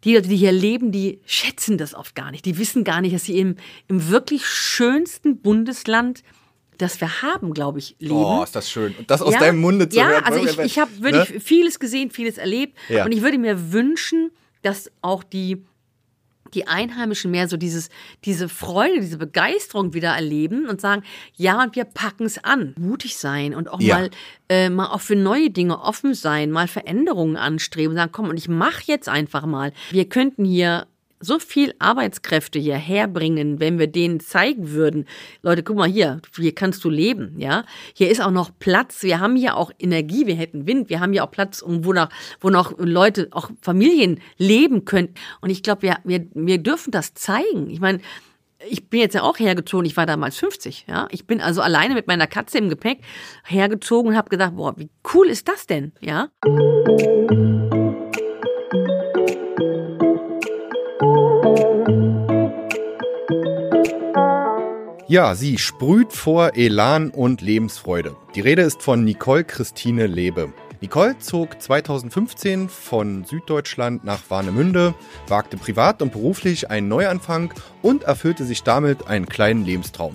die Leute, die hier leben, die schätzen das oft gar nicht. Die wissen gar nicht, dass sie im wirklich schönsten Bundesland, das wir haben, glaube ich, leben. Oh, ist das schön. Und das aus deinem Munde zu hören. Ja, also ich habe wirklich vieles gesehen, vieles erlebt. Ja. Und ich würde mir wünschen, dass auch die Einheimischen mehr so diese Freude, diese Begeisterung wieder erleben und sagen, ja, und wir packen es an. Mutig sein und auch mal auch für neue Dinge offen sein, mal Veränderungen anstreben und sagen, komm, und ich mache jetzt einfach mal. Wir könnten hier so viel Arbeitskräfte hierher bringen, wenn wir denen zeigen würden, Leute, guck mal hier kannst du leben, ja. Hier ist auch noch Platz, wir haben hier auch Energie, wir hätten Wind, wir haben hier auch Platz, wo noch Leute, auch Familien leben können. Und ich glaube, wir dürfen das zeigen. Ich meine, ich bin jetzt ja auch hergezogen, ich war damals 50, ja. Ich bin also alleine mit meiner Katze im Gepäck hergezogen und habe gedacht, boah, wie cool ist das denn, ja. Ja, sie sprüht vor Elan und Lebensfreude. Die Rede ist von Nicole Christine Lebe. Nicole zog 2015 von Süddeutschland nach Warnemünde, wagte privat und beruflich einen Neuanfang und erfüllte sich damit einen kleinen Lebenstraum.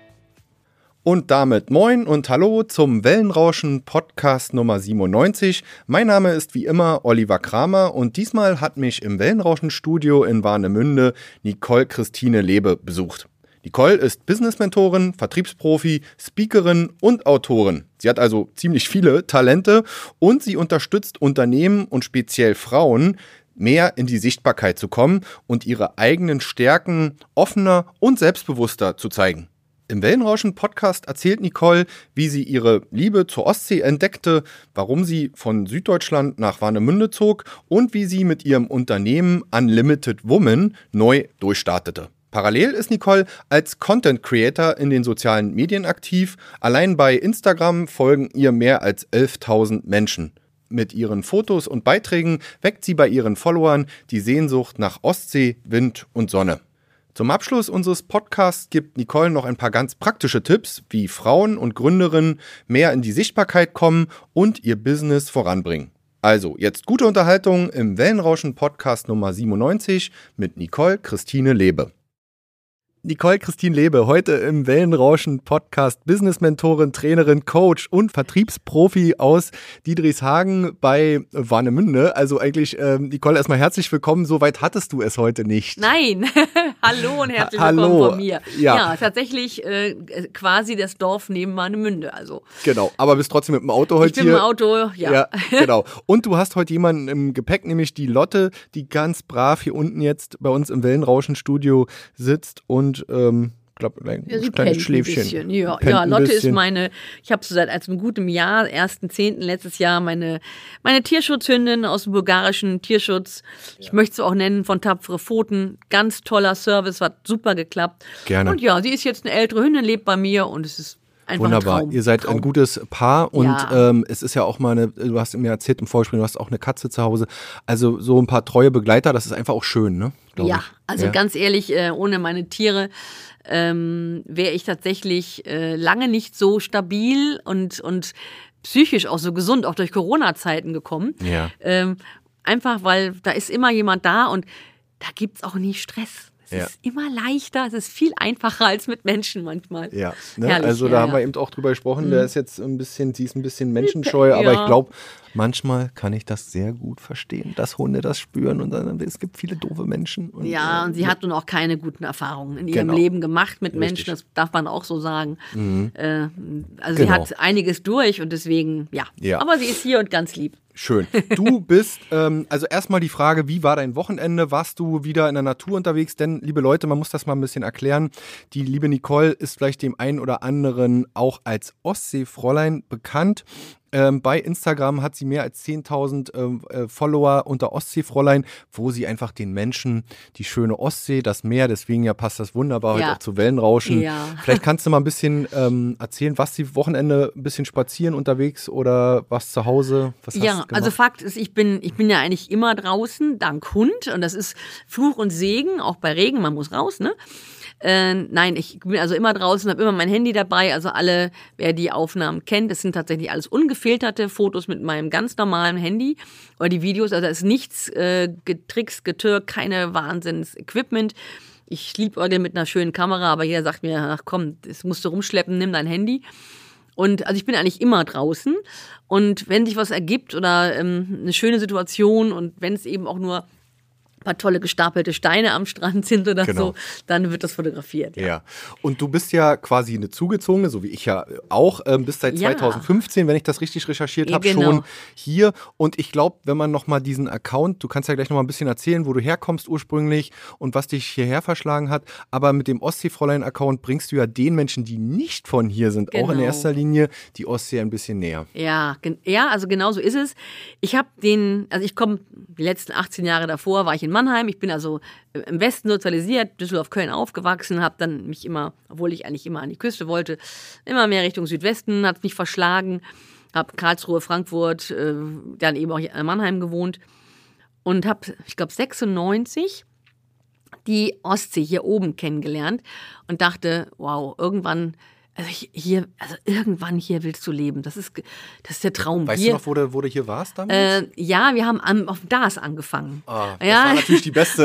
Und damit moin und hallo zum Wellenrauschen Podcast Nummer 97. Mein Name ist wie immer Oliver Kramer und diesmal hat mich im Wellenrauschen Studio in Warnemünde Nicole Christine Lebe besucht. Nicole ist Business-Mentorin, Vertriebsprofi, Speakerin und Autorin. Sie hat also ziemlich viele Talente und sie unterstützt Unternehmen und speziell Frauen, mehr in die Sichtbarkeit zu kommen und ihre eigenen Stärken offener und selbstbewusster zu zeigen. Im Wellenrauschen-Podcast erzählt Nicole, wie sie ihre Liebe zur Ostsee entdeckte, warum sie von Süddeutschland nach Warnemünde zog und wie sie mit ihrem Unternehmen Unlimited Woman neu durchstartete. Parallel ist Nicole als Content Creator in den sozialen Medien aktiv. Allein bei Instagram folgen ihr mehr als 11.000 Menschen. Mit ihren Fotos und Beiträgen weckt sie bei ihren Followern die Sehnsucht nach Ostsee, Wind und Sonne. Zum Abschluss unseres Podcasts gibt Nicole noch ein paar ganz praktische Tipps, wie Frauen und Gründerinnen mehr in die Sichtbarkeit kommen und ihr Business voranbringen. Also, jetzt gute Unterhaltung im Wellenrauschen Podcast Nummer 97 mit Nicole Christine Lebe. Nicole Christine Lebe, heute im Wellenrauschen-Podcast Business-Mentorin, Trainerin, Coach und Vertriebsprofi aus Diedrichshagen bei Warnemünde. Also eigentlich, Nicole, erstmal herzlich willkommen. So weit hattest du es heute nicht. Nein, hallo und herzlich willkommen von mir. Ja, tatsächlich quasi das Dorf neben Warnemünde. Also. Genau, aber bist trotzdem mit dem Auto heute hier. Ich bin mit dem Auto, ja. Genau. Und du hast heute jemanden im Gepäck, nämlich die Lotte, die ganz brav hier unten jetzt bei uns im Wellenrauschen-Studio sitzt und glaube, ein kleines Schläfchen. Ja, Lotte ist ich habe so seit einem guten Jahr, 1.10. letztes Jahr, meine Tierschutzhündin aus dem bulgarischen Tierschutz. Ich möchte sie auch nennen, von Tapfere Pfoten. Ganz toller Service, hat super geklappt. Gerne. Und ja, sie ist jetzt eine ältere Hündin, lebt bei mir und es ist einfach wunderbar. ein Traum. Ihr seid ein gutes Paar und es ist ja auch mal du hast mir erzählt im Vorgespräch, du hast auch eine Katze zu Hause. Also so ein paar treue Begleiter, das ist einfach auch schön, ne? Ja, also ganz ehrlich, ohne meine Tiere wäre ich tatsächlich lange nicht so stabil und psychisch auch so gesund, auch durch Corona-Zeiten gekommen. Ja. Einfach, weil da ist immer jemand da und da gibt's auch nie Stress. Es ist immer leichter, es ist viel einfacher als mit Menschen manchmal. Ja, ne? Herrlich, also da haben wir eben auch drüber gesprochen, sie ist ein bisschen menschenscheu, aber ich glaube, manchmal kann ich das sehr gut verstehen, dass Hunde das spüren und dann, es gibt viele doofe Menschen. Und sie hat nun auch keine guten Erfahrungen in ihrem Leben gemacht mit Menschen, das darf man auch so sagen. Mhm. Sie hat einiges durch und deswegen, aber sie ist hier und ganz lieb. Schön. Du bist, also erstmal die Frage, wie war dein Wochenende? Warst du wieder in der Natur unterwegs? Denn, liebe Leute, man muss das mal ein bisschen erklären. Die liebe Nicole ist vielleicht dem einen oder anderen auch als Ostseefräulein bekannt. Bei Instagram hat sie mehr als 10.000 Follower unter Ostseefräulein, wo sie einfach den Menschen die schöne Ostsee, das Meer, deswegen passt das wunderbar heute auch zu Wellenrauschen. Ja. Vielleicht kannst du mal ein bisschen erzählen, was die Wochenende ein bisschen spazieren unterwegs oder was zu Hause? Was hast du gemacht? Also Fakt ist, ich bin ja eigentlich immer draußen, dank Hund und das ist Fluch und Segen, auch bei Regen, man muss raus, ne? Nein, ich bin also immer draußen, habe immer mein Handy dabei. Also alle, wer die Aufnahmen kennt, das sind tatsächlich alles ungefilterte Fotos mit meinem ganz normalen Handy oder die Videos. Also da ist nichts getrickst, getürkt, keine Wahnsinns-Equipment. Ich liebäugle mit einer schönen Kamera, aber jeder sagt mir, ach komm, das musst du rumschleppen, nimm dein Handy. Und also ich bin eigentlich immer draußen. Und wenn sich was ergibt oder eine schöne Situation und wenn es eben auch nur ein paar tolle gestapelte Steine am Strand sind oder so, dann wird das fotografiert. Ja. Und du bist ja quasi eine Zugezogene, so wie ich ja auch, bist seit 2015, wenn ich das richtig recherchiert habe, schon hier. Und ich glaube, wenn man nochmal diesen Account, du kannst ja gleich nochmal ein bisschen erzählen, wo du herkommst ursprünglich und was dich hierher verschlagen hat, aber mit dem Ostseefräulein-Account bringst du ja den Menschen, die nicht von hier sind, auch in erster Linie die Ostsee ein bisschen näher. Ja, also genau so ist es. Ich komme die letzten 18 Jahre davor, war ich in Mannheim. Ich bin also im Westen sozialisiert, Düsseldorf, Köln aufgewachsen, habe dann mich immer, obwohl ich eigentlich immer an die Küste wollte, immer mehr Richtung Südwesten, hat mich verschlagen, habe Karlsruhe, Frankfurt, dann eben auch in Mannheim gewohnt und habe, ich glaube 96 die Ostsee hier oben kennengelernt und dachte, wow, irgendwann hier willst du leben. Das ist der Traum. Weißt du noch, wo du hier warst damals? Ja, wir haben auf DAS angefangen. Das war natürlich die beste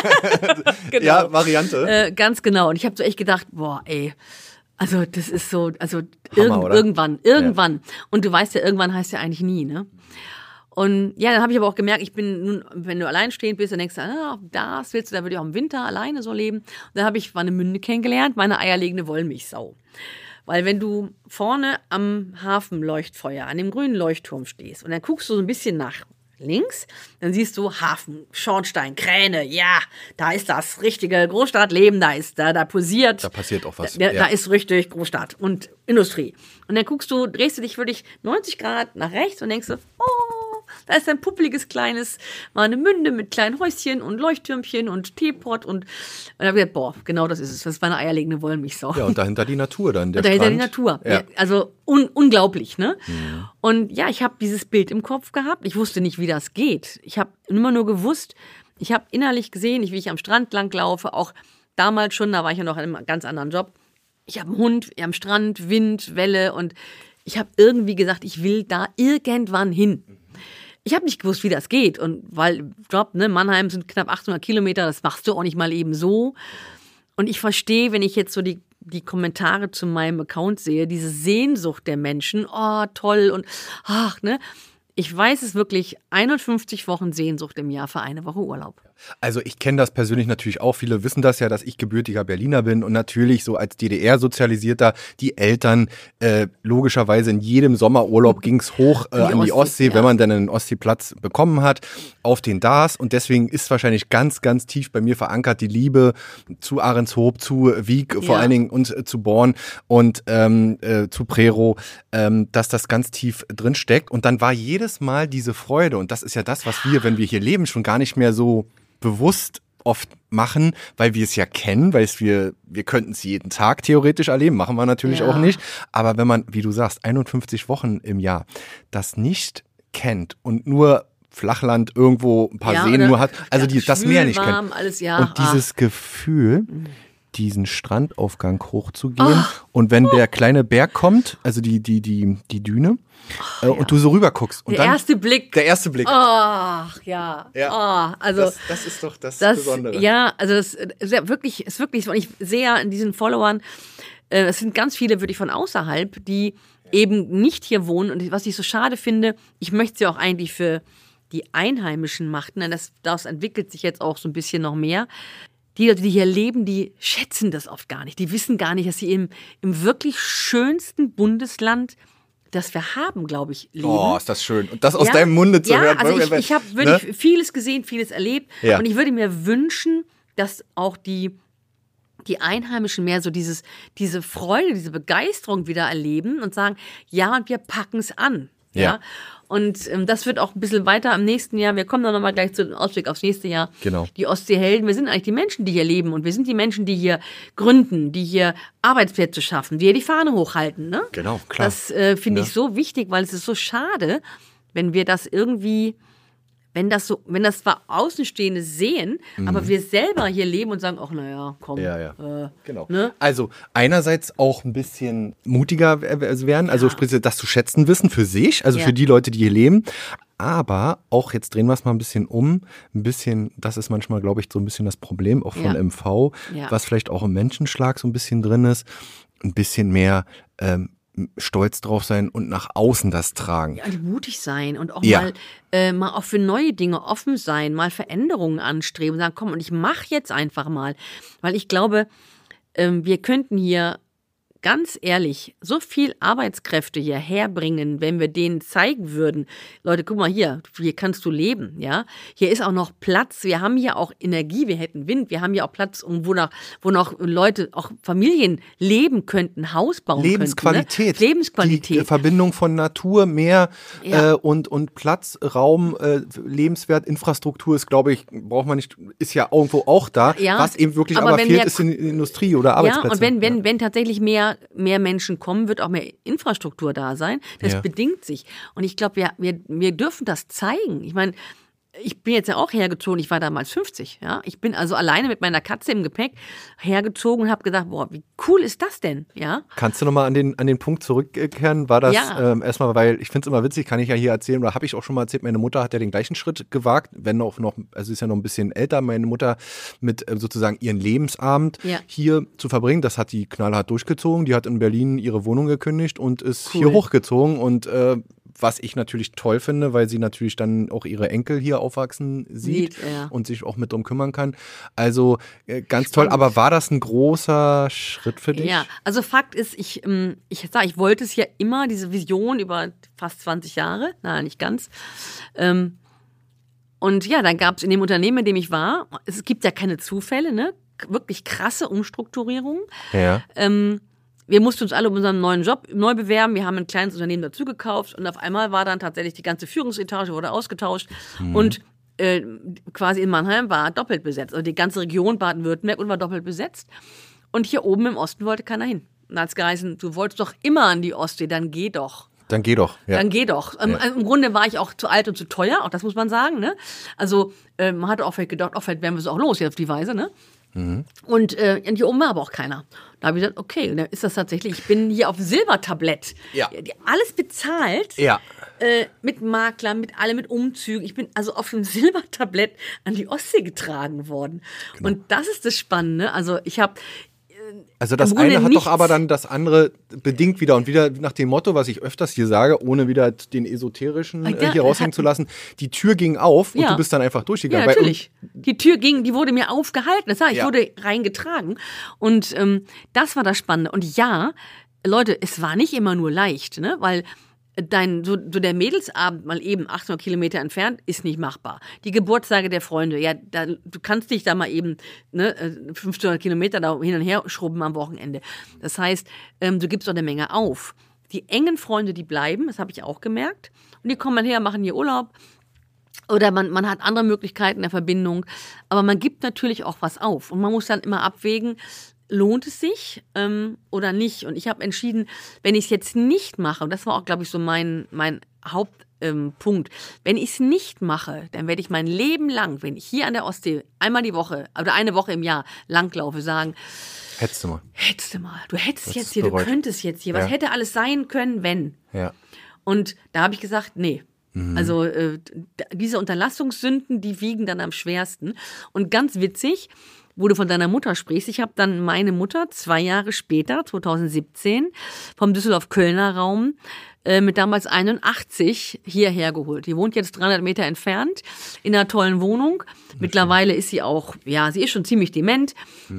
Variante. Ganz genau. Und ich habe so echt gedacht, boah, ey, also das ist so, also Hammer, irgendwann. Ja. Und du weißt ja, irgendwann heißt ja eigentlich nie, ne? Und ja, dann habe ich aber auch gemerkt, wenn du alleinstehend bist, dann denkst du, das willst du, da würde ich auch im Winter alleine so leben. Und dann habe ich Warnemünde kennengelernt, meine eierlegende Wollmilchsau. Weil wenn du vorne am Hafenleuchtfeuer, an dem grünen Leuchtturm stehst und dann guckst du so ein bisschen nach links, dann siehst du Hafen, Schornstein, Kräne, ja, da ist das richtige Großstadtleben, da posiert. Da passiert auch was. Da ist richtig Großstadt und Industrie. Und dann drehst du dich wirklich 90 Grad nach rechts und denkst so, da ist ein puppeliges kleines Warnemünde mit kleinen Häuschen und Leuchttürmchen und Teepot und da habe ich gedacht, boah, genau das ist es. Das war eine eierlegende Wollmilchsau. Ja, und dahinter die Natur dann, der dahinter Strand. Die Natur. Ja. Also unglaublich, ne? Mhm. Und ja, ich habe dieses Bild im Kopf gehabt. Ich wusste nicht, wie das geht. Ich habe immer nur gewusst, ich habe innerlich gesehen, wie ich am Strand lang laufe, auch damals schon, da war ich ja noch in einem ganz anderen Job. Ich habe einen Hund am Strand, Wind, Welle und ich habe irgendwie gesagt, ich will da irgendwann hin. Ich habe nicht gewusst, wie das geht. Und weil, Mannheim sind knapp 800 Kilometer, das machst du auch nicht mal eben so. Und ich verstehe, wenn ich jetzt so die Kommentare zu meinem Account sehe, diese Sehnsucht der Menschen, oh, toll und ich weiß es wirklich, 51 Wochen Sehnsucht im Jahr für eine Woche Urlaub. Also ich kenne das persönlich natürlich auch. Viele wissen das ja, dass ich gebürtiger Berliner bin und natürlich so als DDR-Sozialisierter die Eltern logischerweise in jedem Sommerurlaub ging es hoch an die Ostsee, wenn man dann einen Ostseeplatz bekommen hat, auf den DAS. Und deswegen ist wahrscheinlich ganz, ganz tief bei mir verankert die Liebe zu Ahrenshoop, zu Wiek vor allen Dingen und zu Born und zu Prerow, dass das ganz tief drin steckt. Und dann war jedes Mal diese Freude und das ist ja das, was wir, wenn wir hier leben, schon gar nicht mehr so bewusst oft machen, weil wir es ja kennen, wir könnten es jeden Tag theoretisch erleben, machen wir natürlich auch nicht. Aber wenn man, wie du sagst, 51 Wochen im Jahr das nicht kennt und nur Flachland irgendwo ein paar Seen nur hat, also das Meer nicht kennt. Alles, und dieses Gefühl, diesen Strandaufgang hochzugehen und wenn der kleine Berg kommt, also die Düne, und du so rüber guckst. Und der erste Blick. Ach, ja. Also das ist doch das Besondere. Ja, also das ist wirklich, und ich sehe ja in diesen Followern, es sind ganz viele wirklich von außerhalb, die eben nicht hier wohnen. Und was ich so schade finde, ich möchte es ja auch eigentlich für die Einheimischen machen, denn das entwickelt sich jetzt auch so ein bisschen noch mehr. Die Leute, die hier leben, die schätzen das oft gar nicht. Die wissen gar nicht, dass sie im wirklich schönsten Bundesland, das wir haben, glaube ich, leben. Oh, ist das schön. Und das aus deinem Munde zu hören. Also ich habe wirklich vieles gesehen, vieles erlebt. Ja. Und ich würde mir wünschen, dass auch die Einheimischen mehr so diese Freude, diese Begeisterung wieder erleben und sagen, ja, und wir packen es an. Ja. Und das wird auch ein bisschen weiter im nächsten Jahr. Wir kommen dann nochmal gleich zu dem Ausblick aufs nächste Jahr. Genau. Die Ostseehelden, wir sind eigentlich die Menschen, die hier leben. Und wir sind die Menschen, die hier gründen, die hier Arbeitsplätze schaffen, die hier die Fahne hochhalten. Ne? Genau, klar. Das finde ich so wichtig, weil es ist so schade, wenn wir das irgendwie wenn das zwar Außenstehende sehen, aber wir selber hier leben und sagen, ach naja, komm. Genau. Ne? Also einerseits auch ein bisschen mutiger werden, also sprich, das zu schätzen wissen für sich, also für die Leute, die hier leben. Aber auch, jetzt drehen wir es mal ein bisschen um, das ist manchmal, glaube ich, so ein bisschen das Problem auch von MV, was vielleicht auch im Menschenschlag so ein bisschen drin ist, ein bisschen mehr stolz drauf sein und nach außen das tragen. Ja, und mutig sein und auch mal auch für neue Dinge offen sein, mal Veränderungen anstreben, sagen, komm, und ich mache jetzt einfach mal. Weil ich glaube, wir könnten hier ganz ehrlich so viel Arbeitskräfte hierher bringen, wenn wir denen zeigen würden, Leute, guck mal hier kannst du leben, ja. Hier ist auch noch Platz, wir haben hier auch Energie, wir hätten Wind, wir haben hier auch Platz, wo noch Leute, auch Familien leben könnten, Haus bauen Lebensqualität. könnten. Ne? Lebensqualität. Die Verbindung von Natur, Meer und Platz, Raum, Lebenswert, Infrastruktur ist, glaube ich, braucht man nicht, ist ja irgendwo auch da. Ja, was eben wirklich aber fehlt, ist in Industrie oder Arbeitsplätze. Ja, und wenn tatsächlich mehr Menschen kommen, wird auch mehr Infrastruktur da sein. Das bedingt sich. Und ich glaube, wir dürfen das zeigen. Ich meine, ich bin jetzt ja auch hergezogen, ich war damals 50. Ja? Ich bin also alleine mit meiner Katze im Gepäck hergezogen und habe gedacht, boah, wie cool ist das denn? Ja? Kannst du nochmal an den Punkt zurückkehren? War das erstmal, weil ich finde es immer witzig, kann ich ja hier erzählen, oder habe ich auch schon mal erzählt, meine Mutter hat ja den gleichen Schritt gewagt, wenn auch noch, also ist ja noch ein bisschen älter, meine Mutter mit sozusagen ihren Lebensabend hier zu verbringen. Das hat die knallhart durchgezogen. Die hat in Berlin ihre Wohnung gekündigt und ist hier hochgezogen und was ich natürlich toll finde, weil sie natürlich dann auch ihre Enkel hier aufwachsen sieht und sich auch mit drum kümmern kann. Also ganz toll. Aber war das ein großer Schritt für dich? Ja, also Fakt ist, ich wollte es ja immer, diese Vision über fast 20 Jahre, nein, nicht ganz. Und ja, dann gab es in dem Unternehmen, in dem ich war, es gibt ja keine Zufälle, ne? Wirklich krasse Umstrukturierungen. Ja. Wir mussten uns alle um unseren neuen Job neu bewerben. Wir haben ein kleines Unternehmen dazu gekauft und auf einmal war dann tatsächlich die ganze Führungsetage wurde ausgetauscht und quasi in Mannheim war doppelt besetzt. Also die ganze Region Baden-Württemberg war doppelt besetzt. Und hier oben im Osten wollte keiner hin. Und da hat es geheißen, du wolltest doch immer an die Ostsee, dann geh doch. Dann geh doch. Ja. Dann geh doch. Im Grunde war ich auch zu alt und zu teuer, auch das muss man sagen. Ne? Also man hatte auch vielleicht gedacht, vielleicht wären wir so auch los jetzt auf die Weise, ne? Und hier oben war aber auch keiner. Da habe ich gesagt, okay, dann ist das tatsächlich, ich bin hier auf Silbertablett. Ja. Alles bezahlt. Ja. Mit Makler, mit allem, mit Umzügen. Ich bin also auf dem Silbertablett an die Ostsee getragen worden. Genau. Und das ist das Spannende. Also ich habe Also das eine hat doch aber dann das andere bedingt wieder und wieder nach dem Motto, was ich öfters hier sage, ohne wieder den esoterischen hier raushängen zu lassen, die Tür ging auf und du bist dann einfach durchgegangen. Ja, natürlich. Die Tür die wurde mir aufgehalten, das heißt, ich wurde reingetragen und das war das Spannende. Und ja, Leute, es war nicht immer nur leicht, ne, weil so der Mädelsabend mal eben 800 Kilometer entfernt ist nicht machbar. Die Geburtstage der Freunde, du kannst dich da mal eben 500 Kilometer da hin und her schrubben am Wochenende. Das heißt, du gibst auch eine Menge auf. Die engen Freunde, die bleiben, das habe ich auch gemerkt. Und die kommen dann her, machen hier Urlaub. Oder man hat andere Möglichkeiten der Verbindung. Aber man gibt natürlich auch was auf. Und man muss dann immer abwägen, lohnt es sich oder nicht? Und ich habe entschieden, wenn ich es jetzt nicht mache, und das war auch, glaube ich, so mein Hauptpunkt, wenn ich es nicht mache, dann werde ich mein Leben lang, wenn ich hier an der Ostsee einmal die Woche oder eine Woche im Jahr langlaufe, sagen, hättest du mal. Du hättest jetzt hier, du könntest jetzt hier. Was hätte alles sein können, wenn? Ja. Und da habe ich gesagt, nee. Also diese Unterlassungssünden, die wiegen dann am schwersten. Und ganz witzig, wo du von deiner Mutter sprichst, ich habe dann meine Mutter 2 Jahre später, 2017, vom Düsseldorf-Kölner Raum mit damals 81 hierher geholt. Die wohnt jetzt 300 Meter entfernt in einer tollen Wohnung. Mittlerweile ist sie auch, sie ist schon ziemlich dement,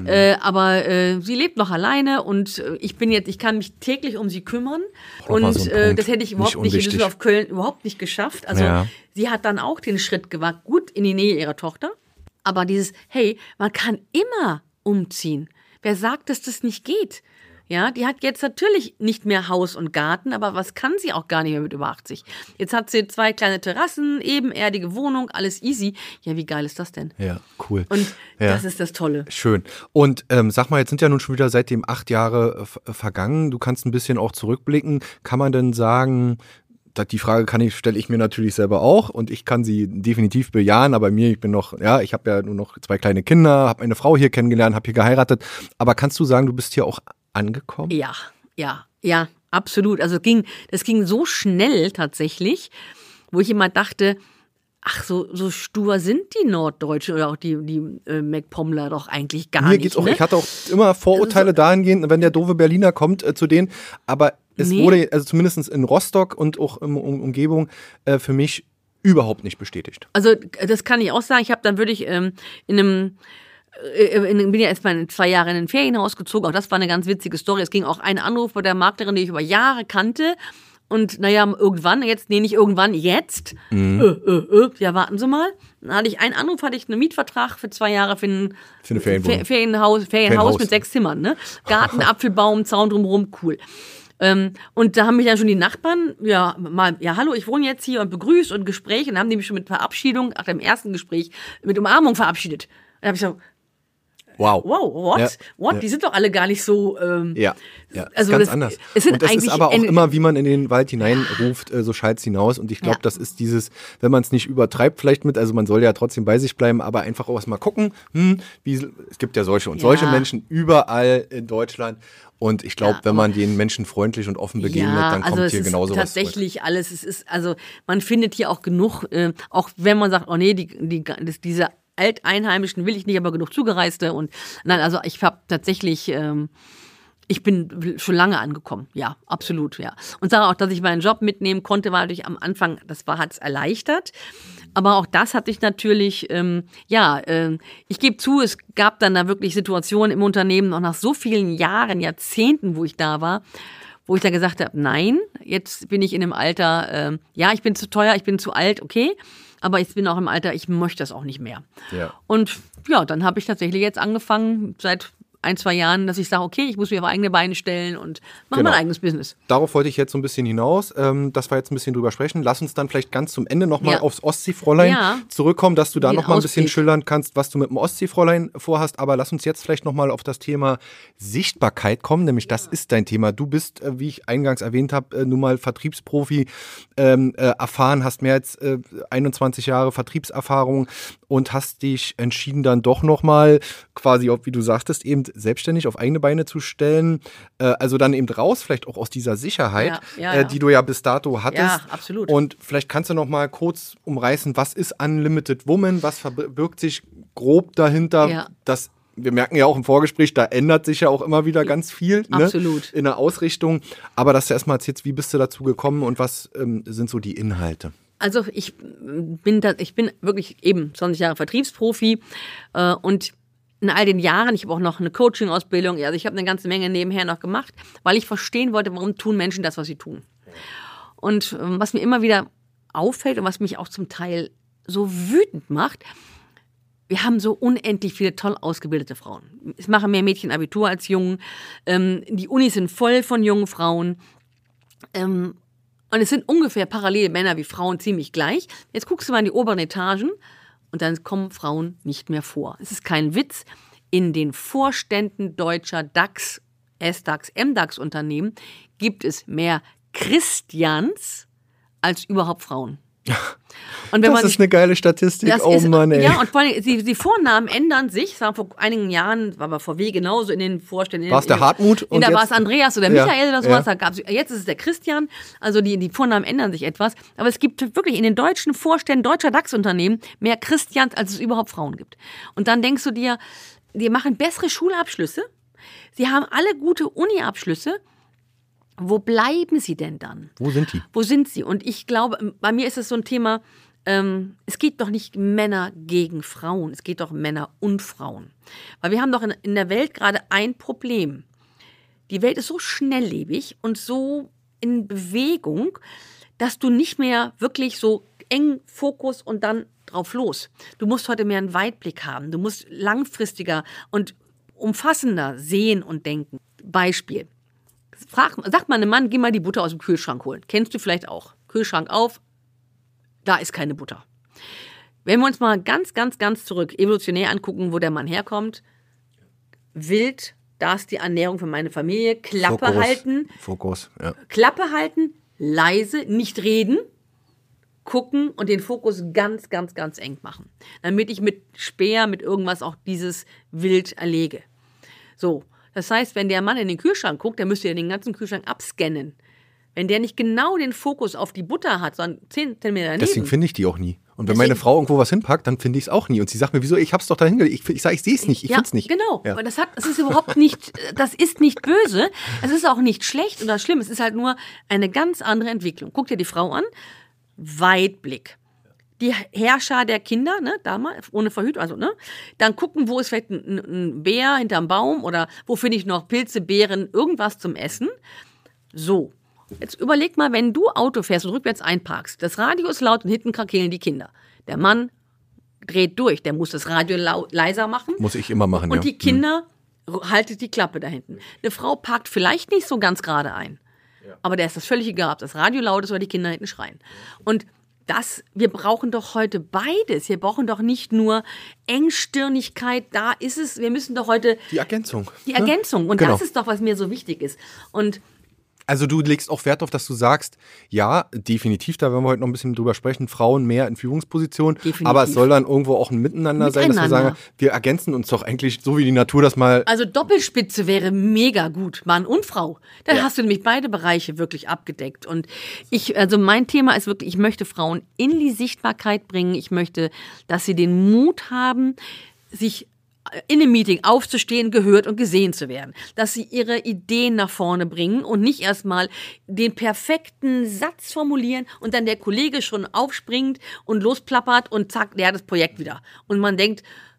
aber sie lebt noch alleine und ich kann mich täglich um sie kümmern. Und so das hätte ich überhaupt nicht in Düsseldorf-Köln überhaupt nicht geschafft. Also sie hat dann auch den Schritt gewagt, gut in die Nähe ihrer Tochter. Aber man kann immer umziehen. Wer sagt, dass das nicht geht? Ja, die hat jetzt natürlich nicht mehr Haus und Garten, aber was kann sie auch gar nicht mehr mit über 80? Jetzt hat sie 2 kleine Terrassen, ebenerdige Wohnung, alles easy. Ja, wie geil ist das denn? Ja, cool. Und das ist das Tolle. Schön. Und sag mal, jetzt sind ja nun schon wieder seitdem 8 Jahre vergangen. Du kannst ein bisschen auch zurückblicken. Kann man denn sagen, die Frage stelle ich mir natürlich selber auch und ich kann sie definitiv bejahen, aber ich habe ja nur noch 2 kleine Kinder, habe eine Frau hier kennengelernt, habe hier geheiratet. Aber kannst du sagen, du bist hier auch angekommen? Ja, absolut. Also das ging so schnell tatsächlich, wo ich immer dachte, ach, so stur sind die Norddeutschen oder auch die MacPomler doch eigentlich gar nicht. Mir geht's auch, ich hatte auch immer Vorurteile dahingehend, wenn der doofe Berliner kommt zu denen, aber es wurde, also zumindest in Rostock und auch in Umgebung, für mich überhaupt nicht bestätigt. Also das kann ich auch sagen. Ich habe dann wirklich bin ja erstmal in 2 Jahre in ein Ferienhaus gezogen. Auch das war eine ganz witzige Story. Es ging auch ein Anruf bei der Maklerin, die ich über Jahre kannte. Und naja, jetzt. Ja, warten Sie mal. Dann hatte ich einen Anruf, hatte ich einen Mietvertrag für 2 Jahre für ein Ferienhaus mit 6 Zimmern. Ne? Garten, Apfelbaum, Zaun drumherum, cool. Und da haben mich dann schon die Nachbarn, hallo, ich wohne jetzt hier und begrüßt und Gespräch. Und dann haben die mich schon mit Verabschiedung, nach dem ersten Gespräch, mit Umarmung verabschiedet. Da habe ich so, wow, what? Ja, what? Ja. Die sind doch alle gar nicht so. Also ganz anders. Und das ist aber auch immer, wie man in den Wald hineinruft, so schallt's hinaus. Und ich glaube, das ist dieses, wenn man es nicht übertreibt, vielleicht mit, also man soll ja trotzdem bei sich bleiben, aber einfach auch mal gucken, es gibt ja solche und solche Menschen überall in Deutschland. Und ich glaube, wenn man den Menschen freundlich und offen begegnet, dann kommt hier genauso was zurück. Tatsächlich alles. Es ist, also man findet hier auch genug, auch wenn man sagt, oh nee, diese Alteinheimischen will ich nicht, aber genug Zugereiste. Und nein, also ich habe tatsächlich, ich bin schon lange angekommen. Ja, absolut, ja. Und sage auch, dass ich meinen Job mitnehmen konnte, war natürlich am Anfang, hat es erleichtert. Aber auch das hatte ich natürlich, ich gebe zu, es gab dann da wirklich Situationen im Unternehmen, auch nach so vielen Jahren, Jahrzehnten, wo ich da war, wo ich dann gesagt habe, nein, jetzt bin ich in einem Alter, ich bin zu teuer, ich bin zu alt, okay. Aber ich bin auch im Alter, ich möchte das auch nicht mehr. Ja. Und dann habe ich tatsächlich jetzt angefangen, seit 1-2 Jahren, dass ich sage, okay, ich muss mir auf eigene Beine stellen und mache mein eigenes Business. Darauf wollte ich jetzt so ein bisschen hinaus, dass wir jetzt ein bisschen drüber sprechen. Lass uns dann vielleicht ganz zum Ende nochmal aufs Ostseefräulein zurückkommen, dass du da nochmal ein bisschen schildern kannst, was du mit dem Ostseefräulein vorhast. Aber lass uns jetzt vielleicht nochmal auf das Thema Sichtbarkeit kommen, nämlich das ist dein Thema. Du bist, wie ich eingangs erwähnt habe, nun mal Vertriebsprofi, erfahren, hast mehr als 21 Jahre Vertriebserfahrung und hast dich entschieden, dann doch nochmal quasi, wie du sagtest, eben selbstständig auf eigene Beine zu stellen. Also dann eben raus, vielleicht auch aus dieser Sicherheit, die du ja bis dato hattest. Ja, absolut. Und vielleicht kannst du nochmal kurz umreißen, was ist Unlimited Woman, was verbirgt sich grob dahinter, wir merken ja auch im Vorgespräch, da ändert sich ja auch immer wieder ganz viel in der Ausrichtung. Aber dass du erstmal erzählst, wie bist du dazu gekommen und was sind so die Inhalte? Also ich bin wirklich eben 20 Jahre Vertriebsprofi und in all den Jahren, ich habe auch noch eine Coaching-Ausbildung, also ich habe eine ganze Menge nebenher noch gemacht, weil ich verstehen wollte, warum tun Menschen das, was sie tun. Und was mir immer wieder auffällt und was mich auch zum Teil so wütend macht, wir haben so unendlich viele toll ausgebildete Frauen. Es machen mehr Mädchen Abitur als Jungen. Die Unis sind voll von jungen Frauen. Und es sind ungefähr parallel Männer wie Frauen ziemlich gleich. Jetzt guckst du mal in die oberen Etagen und dann kommen Frauen nicht mehr vor. Es ist kein Witz. In den Vorständen deutscher DAX, S-DAX, M-DAX-Unternehmen gibt es mehr Christians als überhaupt Frauen. Und wenn das ist eine geile Statistik, Mann, ey. Ja, und vor allem, die Vornamen ändern sich. Vor einigen Jahren war bei VW genauso in den Vorständen. War es der Hartmut? Da war es Andreas oder Michael oder sowas. Ja. Jetzt ist es der Christian. Also die Vornamen ändern sich etwas. Aber es gibt wirklich in den deutschen Vorständen deutscher DAX-Unternehmen mehr Christians, als es überhaupt Frauen gibt. Und dann denkst du dir, die machen bessere Schulabschlüsse. Sie haben alle gute Uni-Abschlüsse. Wo bleiben sie denn dann? Wo sind die? Wo sind sie? Und ich glaube, bei mir ist es so ein Thema, es geht doch nicht Männer gegen Frauen, es geht doch Männer und Frauen. Weil wir haben doch in der Welt gerade ein Problem. Die Welt ist so schnelllebig und so in Bewegung, dass du nicht mehr wirklich so eng Fokus und dann drauf los. Du musst heute mehr einen Weitblick haben. Du musst langfristiger und umfassender sehen und denken. Beispiel. Sagt mal einem Mann, geh mal die Butter aus dem Kühlschrank holen. Kennst du vielleicht auch. Kühlschrank auf, da ist keine Butter. Wenn wir uns mal ganz, ganz, ganz zurück evolutionär angucken, wo der Mann herkommt, wild, da ist die Ernährung für meine Familie, Klappe halten. Fokus, ja. Klappe halten, leise, nicht reden, gucken und den Fokus ganz, ganz, ganz eng machen. Damit ich mit Speer, mit irgendwas auch dieses Wild erlege. So, das heißt, wenn der Mann in den Kühlschrank guckt, der müsste ja den ganzen Kühlschrank abscannen. Wenn der nicht genau den Fokus auf die Butter hat, sondern 10 Zentimeter daneben. Deswegen finde ich die auch nie. Und wenn meine Frau irgendwo was hinpackt, dann finde ich es auch nie. Und sie sagt mir, wieso, ich hab's doch da hingelegt. Ich sage, ich sehe es nicht, ich finde es nicht. Genau. Ja. Aber das ist überhaupt nicht, das ist nicht böse. Es ist auch nicht schlecht oder schlimm. Es ist halt nur eine ganz andere Entwicklung. Guck dir die Frau an. Weitblick. Die Herrscher der Kinder, ne, damals, ohne Verhütung, also, ne, dann gucken, wo ist vielleicht ein Bär hinterm Baum oder wo finde ich noch Pilze, Beeren, irgendwas zum Essen. So. Jetzt überleg mal, wenn du Auto fährst und rückwärts einparkst, das Radio ist laut und hinten krakeelen die Kinder. Der Mann dreht durch, der muss das Radio leiser machen. Muss ich immer machen, und die Kinder haltet die Klappe da hinten. Eine Frau parkt vielleicht nicht so ganz gerade ein, aber der ist das völlig egal, ob das Radio laut ist oder die Kinder hinten schreien. Und wir brauchen doch heute beides. Wir brauchen doch nicht nur Engstirnigkeit, da ist es, wir müssen doch heute... Die Ergänzung. Die Ergänzung. Und das ist doch, was mir so wichtig ist. Und also du legst auch Wert auf, dass du sagst, ja, definitiv, da werden wir heute noch ein bisschen drüber sprechen, Frauen mehr in Führungspositionen, aber es soll dann irgendwo auch ein Miteinander sein, dass wir sagen, wir ergänzen uns doch eigentlich so, wie die Natur das mal... Also Doppelspitze wäre mega gut, Mann und Frau. Dann hast du nämlich beide Bereiche wirklich abgedeckt. Und also mein Thema ist wirklich, ich möchte Frauen in die Sichtbarkeit bringen, ich möchte, dass sie den Mut haben, sich in einem Meeting aufzustehen, gehört und gesehen zu werden. Dass sie ihre Ideen nach vorne bringen und nicht erstmal den perfekten Satz formulieren und dann der Kollege schon aufspringt und losplappert und zack, der hat das Projekt wieder. Und man denkt,